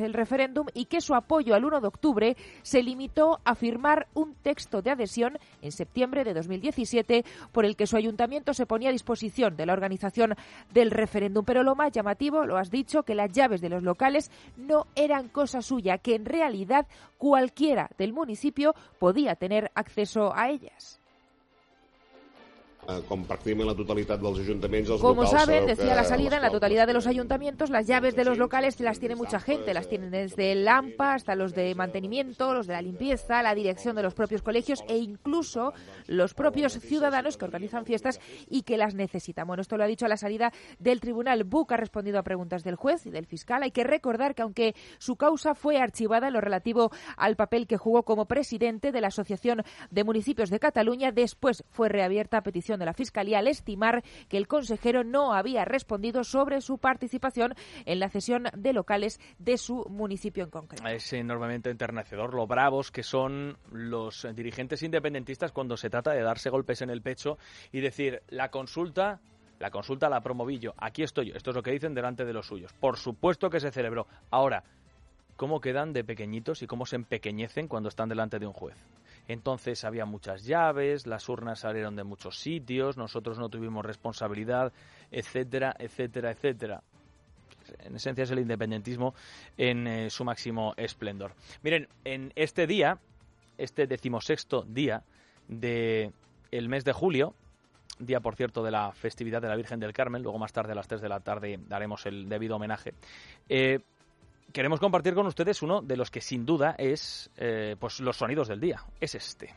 el referéndum y que su apoyo al uno de octubre se limitó a firmar un texto de adhesión en septiembre de dos mil diecisiete por el que su ayuntamiento se ponía a disposición de la organización del referéndum. Pero lo más llamativo, lo has dicho, que las llaves de los locales no eran cosa suya, que en realidad cualquiera del municipio podía tener acceso a ellas. Com pràcticament la totalitat dels ajuntaments, els Como locals... saben, decía la salida, en la les totalidad de los ayuntamientos, las llaves de los locales las tiene mucha gente, las tienen desde el A M P A hasta los de mantenimiento, los de la limpieza, la dirección de los propios colegios e incluso los propios ciudadanos que organizan fiestas y que las necesitan. Bueno, esto lo ha dicho a la salida del tribunal. Buch ha respondido a preguntas del juez y del fiscal. Hay que recordar que aunque su causa fue archivada en lo relativo al papel que jugó como presidente de la Asociación de Municipios de Cataluña, después fue reabierta a petición de la Fiscalía al estimar que el consejero no había respondido sobre su participación en la cesión de locales de su municipio en concreto. Es enormemente enternecedor lo bravos que son los dirigentes independentistas cuando se trata de darse golpes en el pecho y decir, la consulta... La consulta la promoví yo, aquí estoy yo. Esto es lo que dicen delante de los suyos. Por supuesto que se celebró. Ahora, ¿cómo quedan de pequeñitos y cómo se empequeñecen cuando están delante de un juez? Entonces había muchas llaves, las urnas salieron de muchos sitios, nosotros no tuvimos responsabilidad, etcétera, etcétera, etcétera. En esencia es el independentismo en eh, su máximo esplendor. Miren, en este día, este decimosexto día del mes de julio, día por cierto de la festividad de la Virgen del Carmen, luego más tarde a las tres de la tarde daremos el debido homenaje, eh, queremos compartir con ustedes uno de los que sin duda es eh, pues los sonidos del día. Es este.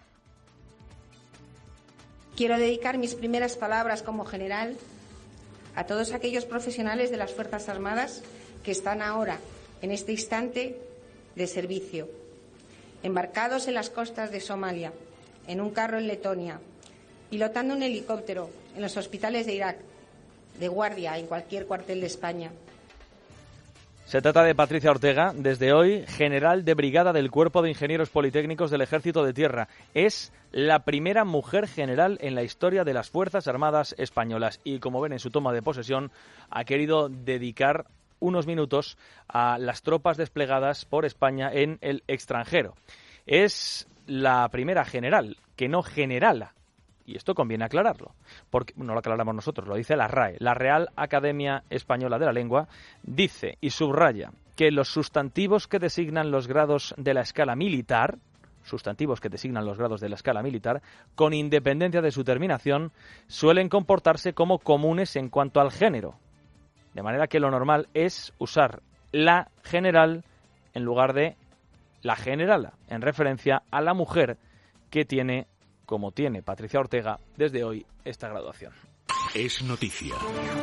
Quiero dedicar mis primeras palabras como general a todos aquellos profesionales de las Fuerzas Armadas que están ahora, en este instante, de servicio, embarcados en las costas de Somalia, en un carro en Letonia, pilotando un helicóptero en los hospitales de Irak, de guardia en cualquier cuartel de España. Se trata de Patricia Ortega, desde hoy general de brigada del Cuerpo de Ingenieros Politécnicos del Ejército de Tierra. Es la primera mujer general en la historia de las Fuerzas Armadas españolas y, como ven en su toma de posesión, ha querido dedicar unos minutos a las tropas desplegadas por España en el extranjero. Es la primera general, que no generala. Y esto conviene aclararlo, porque no lo aclaramos nosotros, lo dice la R A E, la Real Academia Española de la Lengua, dice y subraya que los sustantivos que designan los grados de la escala militar, sustantivos que designan los grados de la escala militar, con independencia de su terminación, suelen comportarse como comunes en cuanto al género. De manera que lo normal es usar la general en lugar de la generala, en referencia a la mujer que tiene, como tiene Patricia Ortega, desde hoy esta graduación. Es noticia.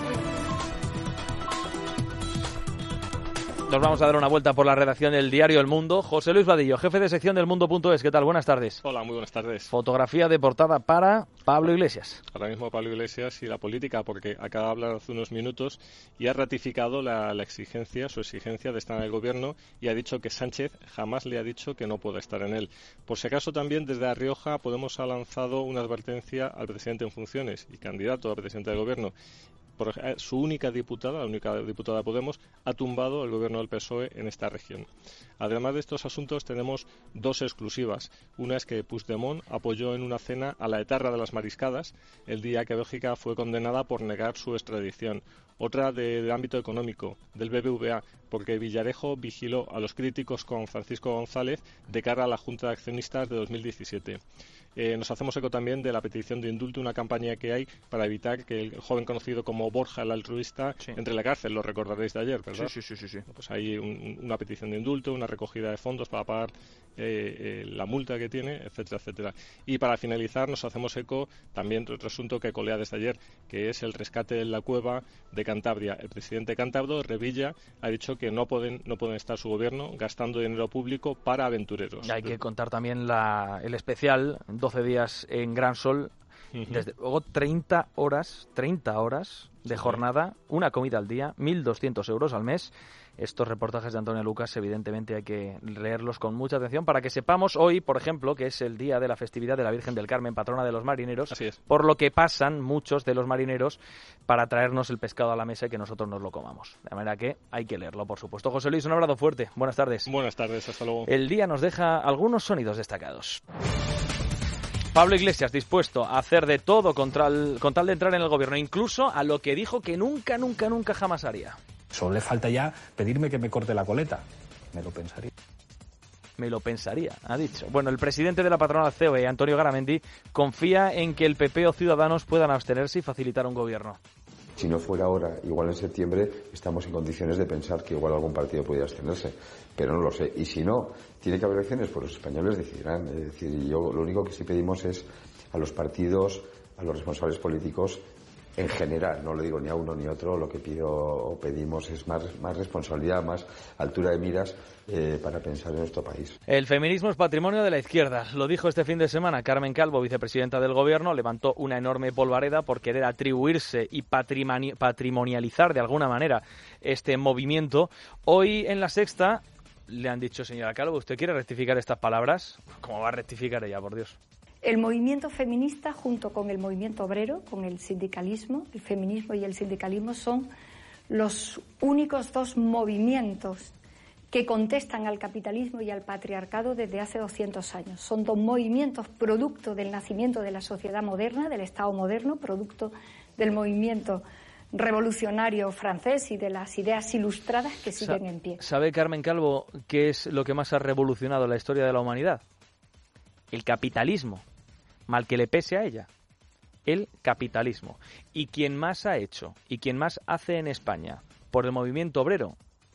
Nos vamos a dar una vuelta por la redacción del diario El Mundo. José Luis Vadillo, jefe de sección del Mundo punto es. ¿Qué tal? Buenas tardes. Hola, muy buenas tardes. Fotografía de portada para Pablo Iglesias. Ahora mismo Pablo Iglesias y la política, porque acaba de hablar hace unos minutos y ha ratificado la, la exigencia, su exigencia de estar en el gobierno, y ha dicho que Sánchez jamás le ha dicho que no pueda estar en él. Por si acaso, también desde La Rioja Podemos ha lanzado una advertencia al presidente en funciones y candidato a presidente del gobierno. Por, su única diputada, la única diputada de Podemos, ha tumbado el gobierno del P S O E en esta región. Además de estos asuntos, tenemos dos exclusivas. Una es que Puigdemont apoyó en una cena a la etarra de las mariscadas el día que Bélgica fue condenada por negar su extradición. Otra de, de ámbito económico, del B B V A, porque Villarejo vigiló a los críticos con Francisco González de cara a la Junta de Accionistas de dos mil diecisiete. Eh, nos hacemos eco también de la petición de indulto, una campaña que hay para evitar que el joven conocido como Borja el altruista sí. entre en la cárcel, lo recordaréis de ayer, ¿verdad? Sí, sí, sí. sí, sí. Pues hay un, una petición de indulto, una recogida de fondos para pagar eh, eh, la multa que tiene, etcétera, etcétera. Y para finalizar nos hacemos eco también de otro asunto que colea desde ayer, que es el rescate de la cueva de Cantabria. El presidente cántabro, Revilla, ha dicho que no pueden, no pueden estar su gobierno gastando dinero público para aventureros. Y hay que contar también la, el especial, doce días en Gran Sol, uh-huh. desde luego treinta horas, treinta horas de jornada, una comida al día, mil doscientos euros al mes. Estos reportajes de Antonio Lucas, evidentemente, hay que leerlos con mucha atención para que sepamos hoy, por ejemplo, que es el día de la festividad de la Virgen del Carmen, patrona de los marineros, Así es. por lo que pasan muchos de los marineros para traernos el pescado a la mesa y que nosotros nos lo comamos. De manera que hay que leerlo, por supuesto. José Luis, un abrazo fuerte. Buenas tardes. Buenas tardes, hasta luego. El día nos deja algunos sonidos destacados. Pablo Iglesias dispuesto a hacer de todo contra el, con tal de entrar en el gobierno, incluso a lo que dijo que nunca, nunca, nunca jamás haría. Solo le falta ya pedirme que me corte la coleta. Me lo pensaría. Me lo pensaría, ha dicho. Bueno, el presidente de la patronal C O E, Antonio Garamendi, confía en que el P P o Ciudadanos puedan abstenerse y facilitar un gobierno. Si no fuera ahora, igual en septiembre, estamos en condiciones de pensar que igual algún partido podría abstenerse, pero no lo sé. Y si no, tiene que haber elecciones, pues los españoles decidirán. Es decir, yo lo único que sí pedimos es a los partidos, a los responsables políticos, en general, no le digo ni a uno ni a otro, lo que pido o pedimos es más, más responsabilidad, más altura de miras eh, para pensar en nuestro país. El feminismo es patrimonio de la izquierda. Lo dijo este fin de semana Carmen Calvo, vicepresidenta del Gobierno, levantó una enorme polvareda por querer atribuirse y patrimoni- patrimonializar de alguna manera este movimiento. Hoy en La Sexta le han dicho, señora Calvo, ¿usted quiere rectificar estas palabras? ¿Cómo va a rectificar ella, por Dios? El movimiento feminista, junto con el movimiento obrero, con el sindicalismo, el feminismo y el sindicalismo, son los únicos dos movimientos que contestan al capitalismo y al patriarcado desde hace doscientos años. Son dos movimientos producto del nacimiento de la sociedad moderna, del Estado moderno, producto del movimiento revolucionario francés y de las ideas ilustradas que siguen en pie. ¿Sabe Carmen Calvo qué es lo que más ha revolucionado la historia de la humanidad? El capitalismo, mal que le pese a ella, el capitalismo. Y quien más ha hecho y quien más hace en España por el movimiento obrero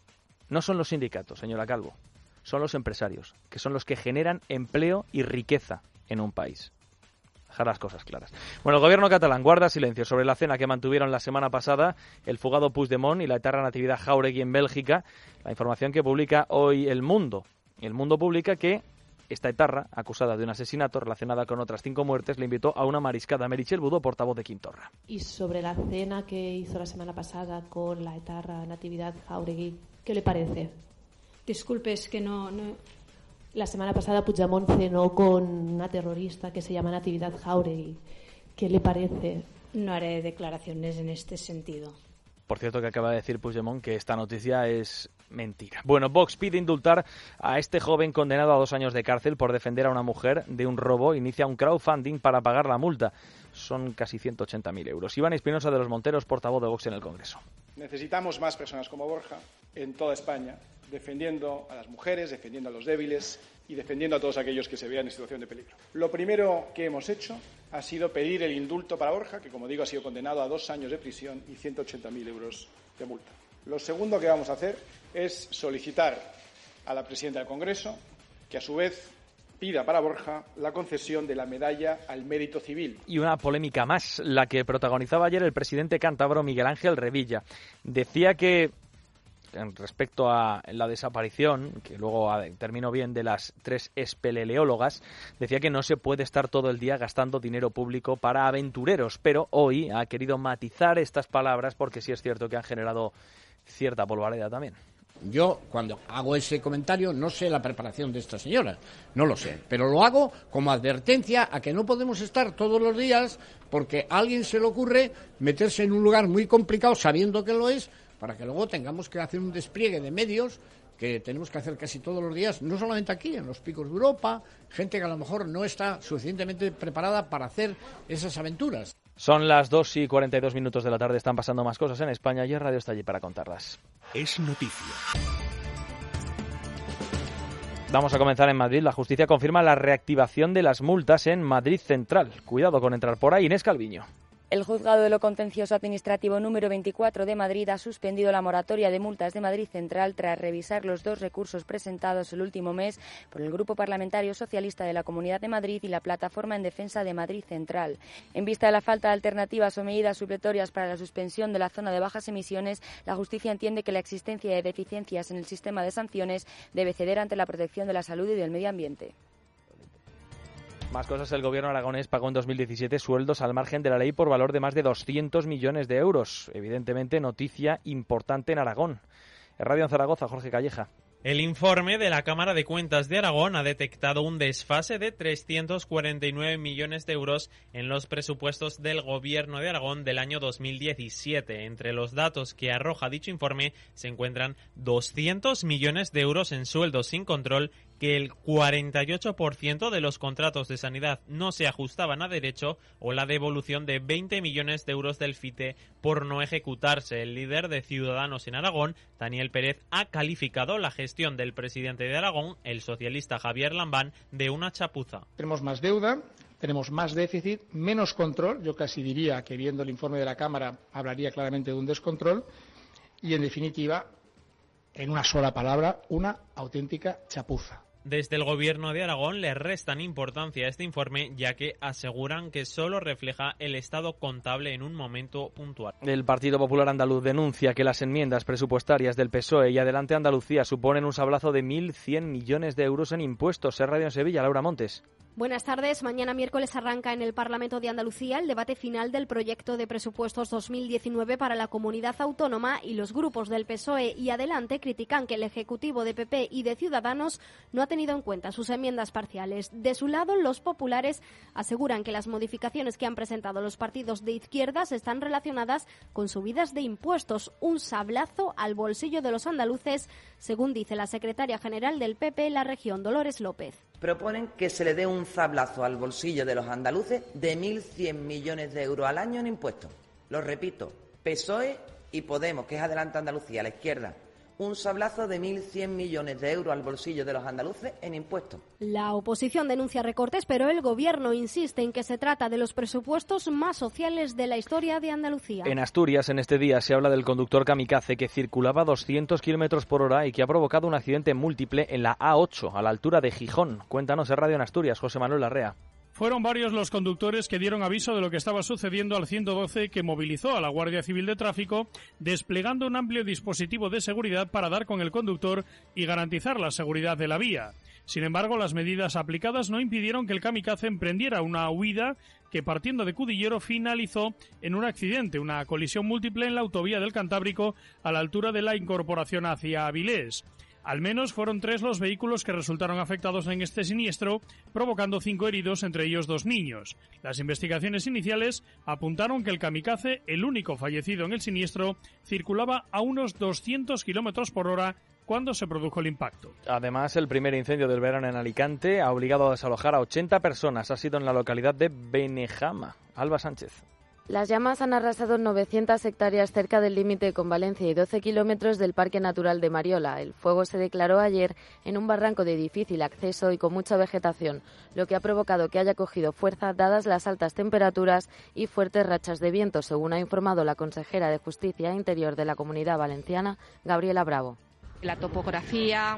no son los sindicatos, señora Calvo, son los empresarios, que son los que generan empleo y riqueza en un país. Dejar las cosas claras. Bueno, el gobierno catalán guarda silencio sobre la cena que mantuvieron la semana pasada el fugado Puigdemont y la etarra Natividad Jáuregui en Bélgica. La información que publica hoy El Mundo. El Mundo publica que esta etarra, acusada de un asesinato relacionada con otras cinco muertes, le invitó a una mariscada. Meritxell Budó, portavoz de Quintorra. Y sobre la cena que hizo la semana pasada con la etarra Natividad Jáuregui, ¿qué le parece? Disculpe, es que no, no... La semana pasada Puigdemont cenó con una terrorista que se llama Natividad Jáuregui. ¿Qué le parece? No haré declaraciones en este sentido. Por cierto, que acaba de decir Puigdemont que esta noticia es mentira. Bueno, Vox pide indultar a este joven condenado a dos años de cárcel por defender a una mujer de un robo. Inicia un crowdfunding para pagar la multa. Son casi ciento ochenta mil euros. Iván Espinosa de los Monteros, portavoz de Vox en el Congreso. Necesitamos más personas como Borja en toda España, defendiendo a las mujeres, defendiendo a los débiles y defendiendo a todos aquellos que se vean en situación de peligro. Lo primero que hemos hecho ha sido pedir el indulto para Borja, que, como digo, ha sido condenado a dos años de prisión y ciento ochenta mil euros de multa. Lo segundo que vamos a hacer es solicitar a la presidenta del Congreso que, a su vez, pida para Borja la concesión de la medalla al mérito civil. Y una polémica más, la que protagonizaba ayer el presidente cántabro Miguel Ángel Revilla. Decía que, respecto a la desaparición, que luego terminó bien, de las tres espeleólogas, decía que no se puede estar todo el día gastando dinero público para aventureros, pero hoy ha querido matizar estas palabras porque sí es cierto que han generado cierta polvareda también. Yo, cuando hago ese comentario, no sé la preparación de esta señora, no lo sé, pero lo hago como advertencia a que no podemos estar todos los días porque a alguien se le ocurre meterse en un lugar muy complicado sabiendo que lo es, para que luego tengamos que hacer un despliegue de medios que tenemos que hacer casi todos los días, no solamente aquí, en los picos de Europa, gente que a lo mejor no está suficientemente preparada para hacer esas aventuras. Son las dos y cuarenta y dos minutos de la tarde, están pasando más cosas en España y el radio está allí para contarlas. Es noticia. Vamos a comenzar en Madrid. La justicia confirma la reactivación de las multas en Madrid Central. Cuidado con entrar por ahí. Inés Calviño. El Juzgado de lo Contencioso Administrativo número veinticuatro de Madrid ha suspendido la moratoria de multas de Madrid Central tras revisar los dos recursos presentados el último mes por el Grupo Parlamentario Socialista de la Comunidad de Madrid y la Plataforma en Defensa de Madrid Central. En vista de la falta de alternativas o medidas supletorias para la suspensión de la zona de bajas emisiones, la justicia entiende que la existencia de deficiencias en el sistema de sanciones debe ceder ante la protección de la salud y del medio ambiente. Más cosas, el gobierno aragonés pagó en dos mil diecisiete sueldos al margen de la ley por valor de más de doscientos millones de euros. Evidentemente, noticia importante en Aragón. En Radio en Zaragoza, Jorge Calleja. El informe de la Cámara de Cuentas de Aragón ha detectado un desfase de trescientos cuarenta y nueve millones de euros en los presupuestos del Gobierno de Aragón del año dos mil diecisiete. Entre los datos que arroja dicho informe se encuentran doscientos millones de euros en sueldos sin control, que el cuarenta y ocho por ciento de los contratos de sanidad no se ajustaban a derecho, o la devolución de veinte millones de euros del FITE por no ejecutarse. El líder de Ciudadanos en Aragón, Daniel Pérez, ha calificado la gestión del presidente de Aragón, el socialista Javier Lambán, de una chapuza. Tenemos más deuda, tenemos más déficit, menos control. Yo casi diría que, viendo el informe de la Cámara, hablaría claramente de un descontrol y, en definitiva, en una sola palabra, una auténtica chapuza. Desde el Gobierno de Aragón le restan importancia a este informe, ya que aseguran que solo refleja el estado contable en un momento puntual. El Partido Popular Andaluz denuncia que las enmiendas presupuestarias del P S O E y Adelante Andalucía suponen un sablazo de mil cien millones de euros en impuestos. Es Radio en Sevilla, Laura Montes. Buenas tardes. Mañana miércoles arranca en el Parlamento de Andalucía el debate final del proyecto de presupuestos dos mil diecinueve para la comunidad autónoma, y los grupos del P S O E y Adelante critican que el Ejecutivo de P P y de Ciudadanos no ha tenido en cuenta sus enmiendas parciales. De su lado, los populares aseguran que las modificaciones que han presentado los partidos de izquierdas están relacionadas con subidas de impuestos, un sablazo al bolsillo de los andaluces, según dice la secretaria general del P P en la región, Dolores López. Proponen que se le dé un sablazo al bolsillo de los andaluces de mil cien millones de euros al año en impuestos. Lo repito, P S O E y Podemos, que es Adelante Andalucía, la izquierda. Un sablazo de mil cien millones de euros al bolsillo de los andaluces en impuestos. La oposición denuncia recortes, pero el Gobierno insiste en que se trata de los presupuestos más sociales de la historia de Andalucía. En Asturias, en este día, se habla del conductor kamikaze que circulaba a doscientos kilómetros por hora y que ha provocado un accidente múltiple en la A ocho, a la altura de Gijón. Cuéntanos en Radio en Asturias, José Manuel Larrea. Fueron varios los conductores que dieron aviso de lo que estaba sucediendo al ciento doce, que movilizó a la Guardia Civil de Tráfico, desplegando un amplio dispositivo de seguridad para dar con el conductor y garantizar la seguridad de la vía. Sin embargo, las medidas aplicadas no impidieron que el kamikaze emprendiera una huida que, partiendo de Cudillero, finalizó en un accidente, una colisión múltiple en la autovía del Cantábrico a la altura de la incorporación hacia Avilés. Al menos fueron tres los vehículos que resultaron afectados en este siniestro, provocando cinco heridos, entre ellos dos niños. Las investigaciones iniciales apuntaron que el kamikaze, el único fallecido en el siniestro, circulaba a unos doscientos kilómetros por hora cuando se produjo el impacto. Además, el primer incendio del verano en Alicante ha obligado a desalojar a ochenta personas. Ha sido en la localidad de Benejama. Alba Sánchez. Las llamas han arrasado novecientas hectáreas cerca del límite con Valencia y doce kilómetros del Parque Natural de Mariola. El fuego se declaró ayer en un barranco de difícil acceso y con mucha vegetación, lo que ha provocado que haya cogido fuerza dadas las altas temperaturas y fuertes rachas de viento, según ha informado la consejera de Justicia e Interior de la Comunidad Valenciana, Gabriela Bravo. La topografía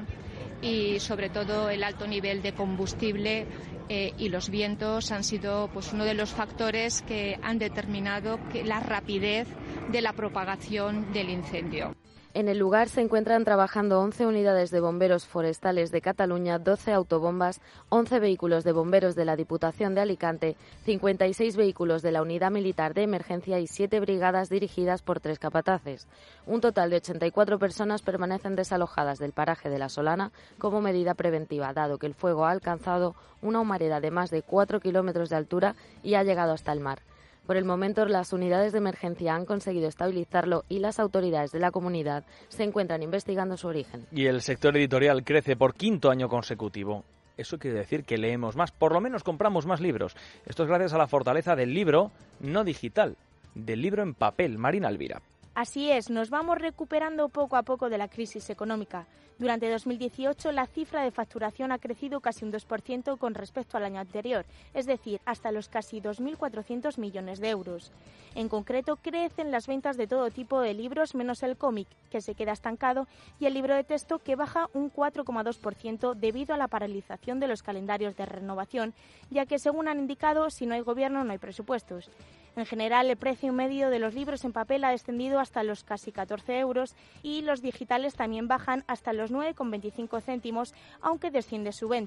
y sobre todo el alto nivel de combustible eh, y los vientos han sido pues uno de los factores que han determinado que la rapidez de la propagación del incendio. En el lugar se encuentran trabajando once unidades de bomberos forestales de Cataluña, doce autobombas, once vehículos de bomberos de la Diputación de Alicante, cincuenta y seis vehículos de la Unidad Militar de Emergencia y siete brigadas dirigidas por tres capataces. Un total de ochenta y cuatro personas permanecen desalojadas del paraje de La Solana como medida preventiva, dado que el fuego ha alcanzado una humareda de más de cuatro kilómetros de altura y ha llegado hasta el mar. Por el momento, las unidades de emergencia han conseguido estabilizarlo y las autoridades de la comunidad se encuentran investigando su origen. Y el sector editorial crece por quinto año consecutivo. Eso quiere decir que leemos más, por lo menos compramos más libros. Esto es gracias a la fortaleza del libro no digital, del libro en papel. Marina Alvira. Así es, nos vamos recuperando poco a poco de la crisis económica. Durante dos mil dieciocho la cifra de facturación ha crecido casi un dos por ciento con respecto al año anterior, es decir, hasta los casi dos mil cuatrocientos millones de euros. En concreto, crecen las ventas de todo tipo de libros menos el cómic, que se queda estancado, y el libro de texto, que baja un cuatro coma dos por ciento debido a la paralización de los calendarios de renovación, ya que, según han indicado, si no hay gobierno no hay presupuestos. En general, el precio medio de los libros en papel ha descendido hasta los casi catorce euros y los digitales también bajan hasta los nueve coma veinticinco céntimos, aunque desciende su venta.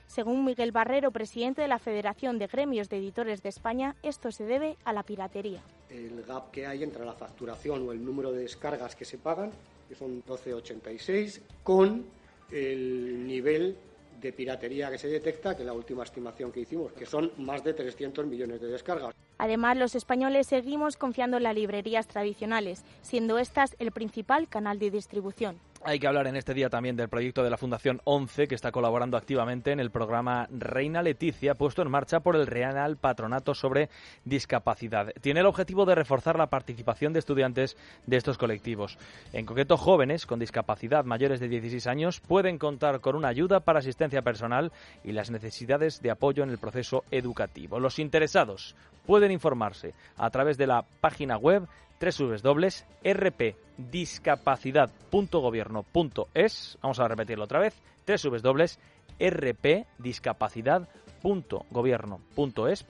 Según Miguel Barrero, presidente de la Federación de Gremios de Editores de España, esto se debe a la piratería. El gap que hay entre la facturación o el número de descargas que se pagan, que son doce coma ochenta y seis, con el nivel de piratería que se detecta, que es la última estimación que hicimos, que son más de trescientos millones de descargas. Además, los españoles seguimos confiando en las librerías tradicionales, siendo estas el principal canal de distribución. Hay que hablar en este día también del proyecto de la Fundación once, que está colaborando activamente en el programa Reina Leticia, puesto en marcha por el Real Patronato sobre Discapacidad. Tiene el objetivo de reforzar la participación de estudiantes de estos colectivos. En concreto, jóvenes con discapacidad mayores de dieciséis años pueden contar con una ayuda para asistencia personal y las necesidades de apoyo en el proceso educativo. Los interesados pueden informarse a través de la página web doble u doble u doble u punto r p discapacidad punto gobierno punto es. Vamos a repetirlo otra vez, doble u doble u doble u punto r p discapacidad punto gobierno punto es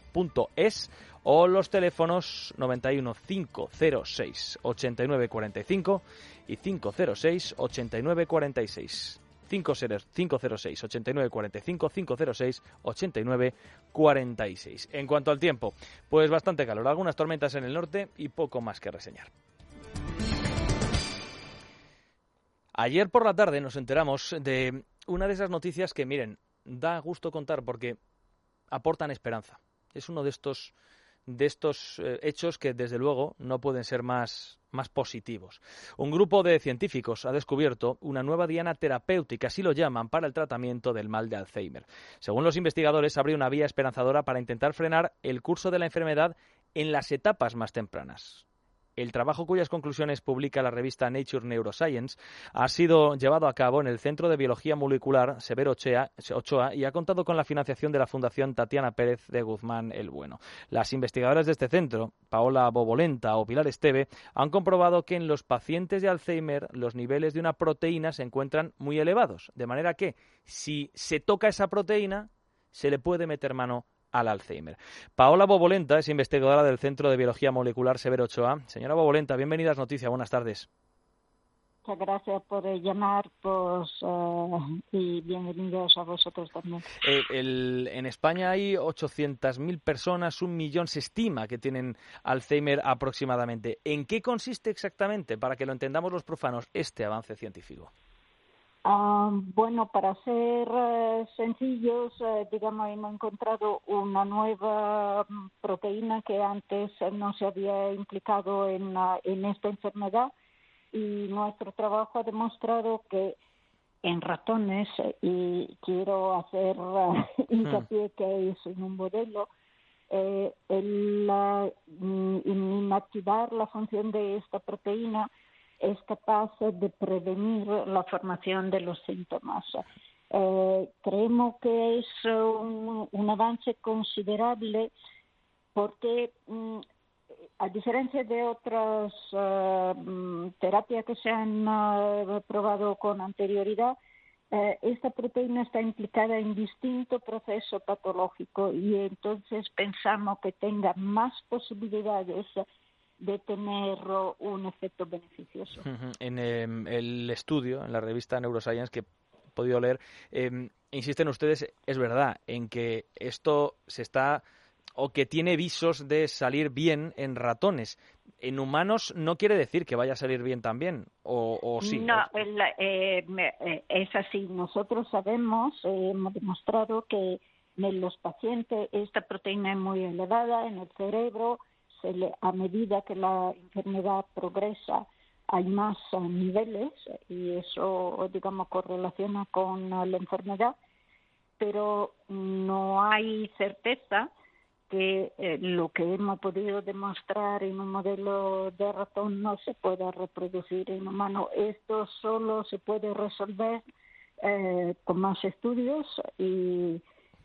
o los teléfonos noventa y uno, cinco cero seis, ochenta y nueve cuarenta y cinco y cinco cero seis, ochenta y nueve cuarenta y seis. cinco cero seis, ochenta y nueve cuarenta y cinco, cinco cero seis, ochenta y nueve cuarenta y seis. En cuanto al tiempo, pues bastante calor, algunas tormentas en el norte y poco más que reseñar. Ayer por la tarde nos enteramos de una de esas noticias que, miren, da gusto contar porque aportan esperanza. Es uno de estos de estos eh, hechos que, desde luego, no pueden ser más, más positivos. Un grupo de científicos ha descubierto una nueva diana terapéutica, así lo llaman, para el tratamiento del mal de Alzheimer. Según los investigadores, abre una vía esperanzadora para intentar frenar el curso de la enfermedad en las etapas más tempranas. El trabajo, cuyas conclusiones publica la revista Nature Neuroscience, ha sido llevado a cabo en el Centro de Biología Molecular Severo Ochoa y ha contado con la financiación de la Fundación Tatiana Pérez de Guzmán el Bueno. Las investigadoras de este centro, Paola Bobolenta o Pilar Esteve, han comprobado que en los pacientes de Alzheimer los niveles de una proteína se encuentran muy elevados, de manera que si se toca esa proteína se le puede meter mano al Alzheimer. Paola Bobolenta es investigadora del Centro de Biología Molecular Severo Ochoa. Señora Bobolenta, bienvenida a Noticias, buenas tardes. Muchas gracias por llamar pues, uh, y bienvenidos a vosotros también. Eh, el, en España hay ochocientas mil personas, un millón se estima que tienen Alzheimer aproximadamente. ¿En qué consiste exactamente, para que lo entendamos los profanos, este avance científico? Uh, bueno, para ser uh, sencillos, uh, digamos, hemos encontrado una nueva um, proteína que antes no se había implicado en, uh, en esta enfermedad, y nuestro trabajo ha demostrado que en ratones, y quiero hacer uh, hincapié que es en un modelo, eh, el uh, inactivar la función de esta proteína es capaz de prevenir la formación de los síntomas. Eh, creemos que es un, un avance considerable porque, mm, a diferencia de otras uh, terapias que se han uh, probado con anterioridad, uh, esta proteína está implicada en distinto proceso patológico y entonces pensamos que tenga más posibilidades de tener un efecto beneficioso. En eh, el estudio, en la revista Neuroscience que he podido leer, eh, insisten ustedes, es verdad, en que esto se está, o que tiene visos de salir bien en ratones. En humanos no quiere decir que vaya a salir bien también, o, o sí. No, el, eh, es así. Nosotros sabemos, eh, hemos demostrado que en los pacientes esta proteína es muy elevada en el cerebro. Se le, a medida que la enfermedad progresa hay más uh, niveles y eso, digamos, correlaciona con uh, la enfermedad, pero no hay certeza que eh, lo que hemos podido demostrar en un modelo de ratón no se pueda reproducir en humano. Esto solo se puede resolver eh, con más estudios y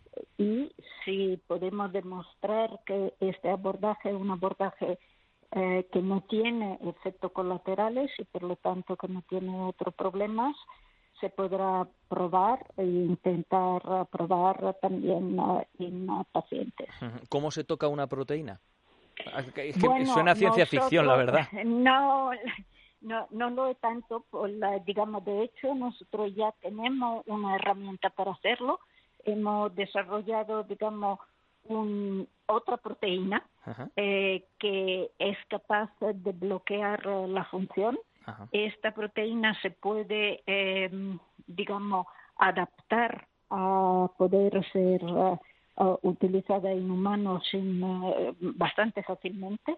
y si podemos demostrar que este abordaje es un abordaje eh, que no tiene efectos colaterales y por lo tanto que no tiene otros problemas, se podrá probar e intentar probar también uh, en uh, pacientes. ¿Cómo se toca una proteína? Es que bueno, suena a ciencia nosotros, ficción, la verdad. No, no, no lo es tanto, por la, digamos, de hecho nosotros ya tenemos una herramienta para hacerlo. hemos desarrollado, digamos, un, otra proteína eh, que es capaz de bloquear la función. Ajá. Esta proteína se puede, eh, digamos, adaptar a poder ser uh, uh, utilizada en humanos en, uh, bastante fácilmente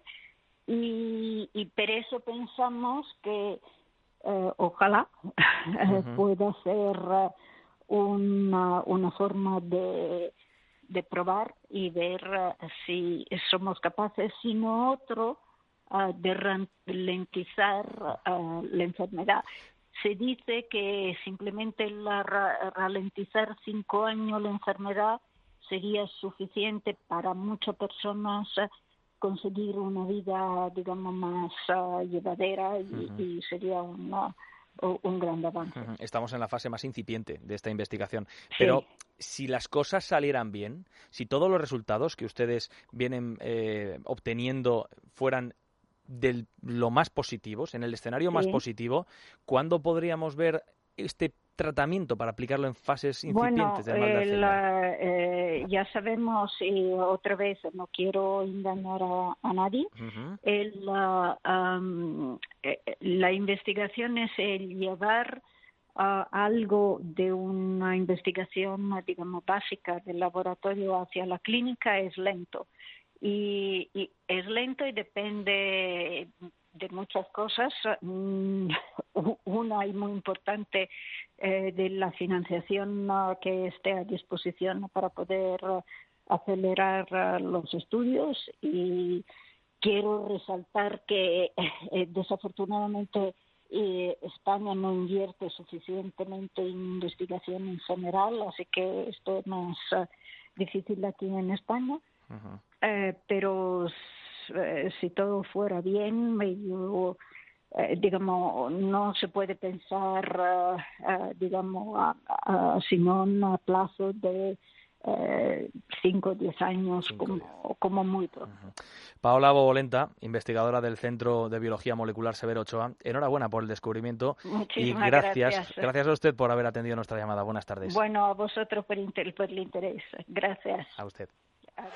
y, y por eso pensamos que uh, ojalá uh-huh. pueda ser uh, una, una forma de, de probar y ver uh, si somos capaces, si no otro, uh, de ralentizar uh, la enfermedad. Se dice que simplemente la, ralentizar cinco años la enfermedad sería suficiente para muchas personas conseguir una vida, digamos, más uh, llevadera y, uh-huh. y sería una, un gran avance. Uh-huh. Estamos en la fase más incipiente de esta investigación. Pero sí. Si las cosas salieran bien, si todos los resultados que ustedes vienen eh, obteniendo fueran de lo más positivos, en el escenario sí. más positivo, ¿cuándo podríamos ver este tratamiento para aplicarlo en fases incipientes bueno, del mal de Alzheimer? Eh, ya sabemos, y otra vez no quiero engañar a, a nadie, uh-huh. el, uh, um, eh, la investigación es el llevar uh, algo de una investigación, digamos, básica del laboratorio hacia la clínica es lento. Y, y es lento y depende de muchas cosas. Una y muy importante eh, de la financiación uh, que esté a disposición para poder uh, acelerar uh, los estudios. Y quiero resaltar que eh, desafortunadamente eh, España no invierte suficientemente en investigación en general, así que esto es más uh, difícil aquí en España. Uh-huh. Eh, pero eh, si todo fuera bien, yo, eh, digamos, no se puede pensar, uh, uh, digamos, a, a, sino a plazo de cinco o diez años como, como muy pronto. Uh-huh. Paola Bobolenta, investigadora del Centro de Biología Molecular Severo Ochoa, enhorabuena por el descubrimiento. Muchísimas y gracias, gracias. Gracias a usted por haber atendido nuestra llamada. Buenas tardes. Bueno, a vosotros por, inter- por el interés. Gracias. A usted. Adiós.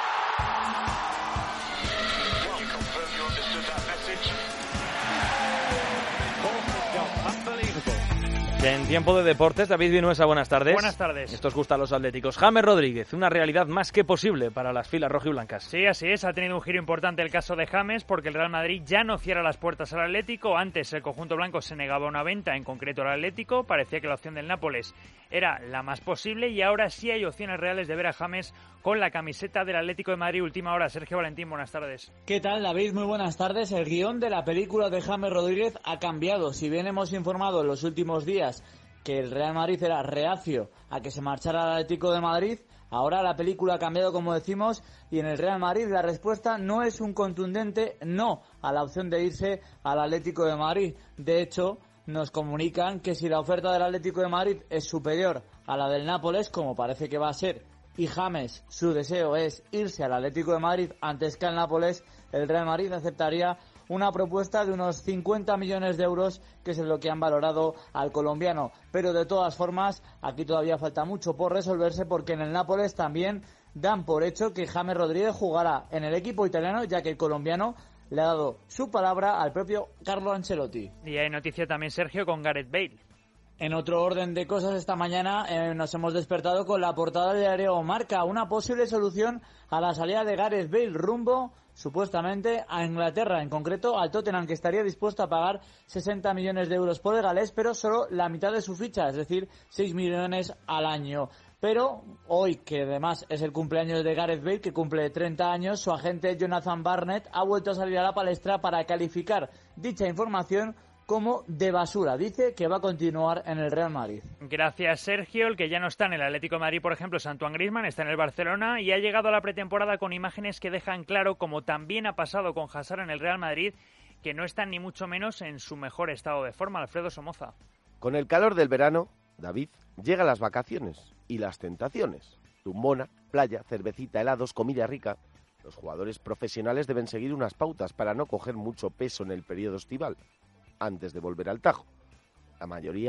En tiempo de deportes, David Vinuesa, buenas tardes. Buenas tardes. Esto os gusta a los atléticos. James Rodríguez, una realidad más que posible para las filas rojiblancas. Sí, así es. Ha tenido un giro importante el caso de James porque el Real Madrid ya no cierra las puertas al Atlético. Antes el conjunto blanco se negaba a una venta, en concreto al Atlético. Parecía que la opción del Nápoles era la más posible y ahora sí hay opciones reales de ver a James con la camiseta del Atlético de Madrid. Última hora. Sergio Valentín, buenas tardes. ¿Qué tal, David? Muy buenas tardes. El guión de la película de James Rodríguez ha cambiado. Si bien hemos informado en los últimos días que el Real Madrid era reacio a que se marchara al Atlético de Madrid, ahora la película ha cambiado, como decimos, y en el Real Madrid la respuesta no es un contundente no a la opción de irse al Atlético de Madrid. De hecho, nos comunican que si la oferta del Atlético de Madrid es superior a la del Nápoles, como parece que va a ser, y James, su deseo es irse al Atlético de Madrid antes que al Nápoles, el Real Madrid aceptaría una propuesta de unos cincuenta millones de euros, que es lo que han valorado al colombiano. Pero de todas formas, aquí todavía falta mucho por resolverse, porque en el Nápoles también dan por hecho que James Rodríguez jugará en el equipo italiano, ya que el colombiano le ha dado su palabra al propio Carlo Ancelotti. Y hay noticia también, Sergio, con Gareth Bale. En otro orden de cosas, esta mañana eh, nos hemos despertado con la portada del diario Marca, una posible solución a la salida de Gareth Bale rumbo, supuestamente, a Inglaterra, en concreto al Tottenham, que estaría dispuesto a pagar sesenta millones de euros por el galés, pero solo la mitad de su ficha, es decir, seis millones al año. Pero hoy, que además es el cumpleaños de Gareth Bale, que cumple treinta años, su agente Jonathan Barnett ha vuelto a salir a la palestra para calificar dicha información como de basura. Dice que va a continuar en el Real Madrid. Gracias, Sergio. El que ya no está en el Atlético de Madrid, por ejemplo, es Antoine Griezmann, está en el Barcelona y ha llegado a la pretemporada con imágenes que dejan claro, como también ha pasado con Hazard en el Real Madrid, que no están ni mucho menos en su mejor estado de forma. Alfredo Somoza. Con el calor del verano, David, llegan las vacaciones y las tentaciones. Tumbona, playa, cervecita, helados, comida rica. Los jugadores profesionales deben seguir unas pautas para no coger mucho peso en el periodo estival, antes de volver al Tajo. La mayoría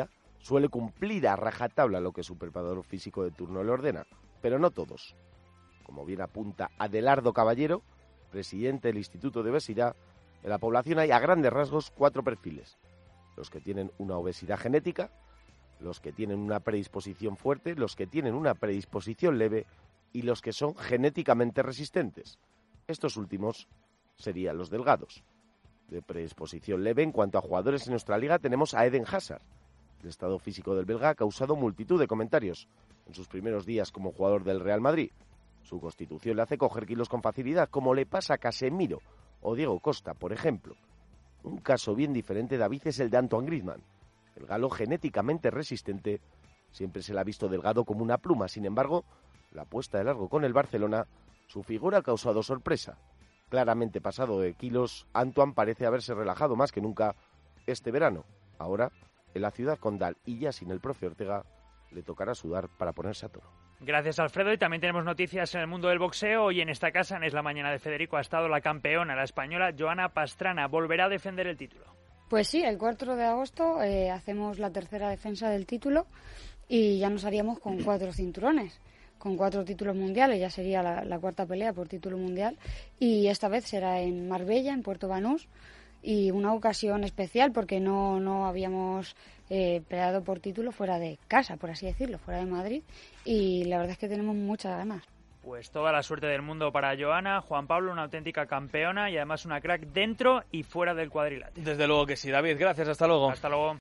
suele cumplir a rajatabla lo que su preparador físico de turno le ordena, pero no todos. Como bien apunta Adelardo Caballero, presidente del Instituto de Obesidad, en la población hay a grandes rasgos cuatro perfiles. Los que tienen una obesidad genética, los que tienen una predisposición fuerte, los que tienen una predisposición leve y los que son genéticamente resistentes. Estos últimos serían los delgados. De predisposición leve, en cuanto a jugadores en nuestra liga, tenemos a Eden Hazard. El estado físico del belga ha causado multitud de comentarios en sus primeros días como jugador del Real Madrid. Su constitución le hace coger kilos con facilidad, como le pasa a Casemiro o Diego Costa, por ejemplo. Un caso bien diferente, David, es el de Antoine Griezmann. El galo, genéticamente resistente, siempre se le ha visto delgado como una pluma. Sin embargo, la apuesta de largo con el Barcelona, su figura ha causado sorpresa. Claramente pasado de kilos, Antoine parece haberse relajado más que nunca este verano. Ahora, en la ciudad condal y ya sin el profe Ortega, le tocará sudar para ponerse a toro. Gracias, Alfredo. Y también tenemos noticias en el mundo del boxeo. Hoy en esta casa, en Es la Mañana de Federico, ha estado la campeona, la española Joana Pastrana. Volverá a defender el título. Pues sí, el cuatro de agosto eh, hacemos la tercera defensa del título y ya nos haríamos con cuatro cinturones, con cuatro títulos mundiales. Ya sería la, la cuarta pelea por título mundial y esta vez será en Marbella, en Puerto Banús, y una ocasión especial porque no, no habíamos eh, peleado por título fuera de casa, por así decirlo, fuera de Madrid, y la verdad es que tenemos muchas ganas. Pues toda la suerte del mundo para Joana. Juan Pablo, una auténtica campeona y además una crack dentro y fuera del cuadrilátero. Desde luego que sí, David. Gracias, hasta luego. Hasta luego.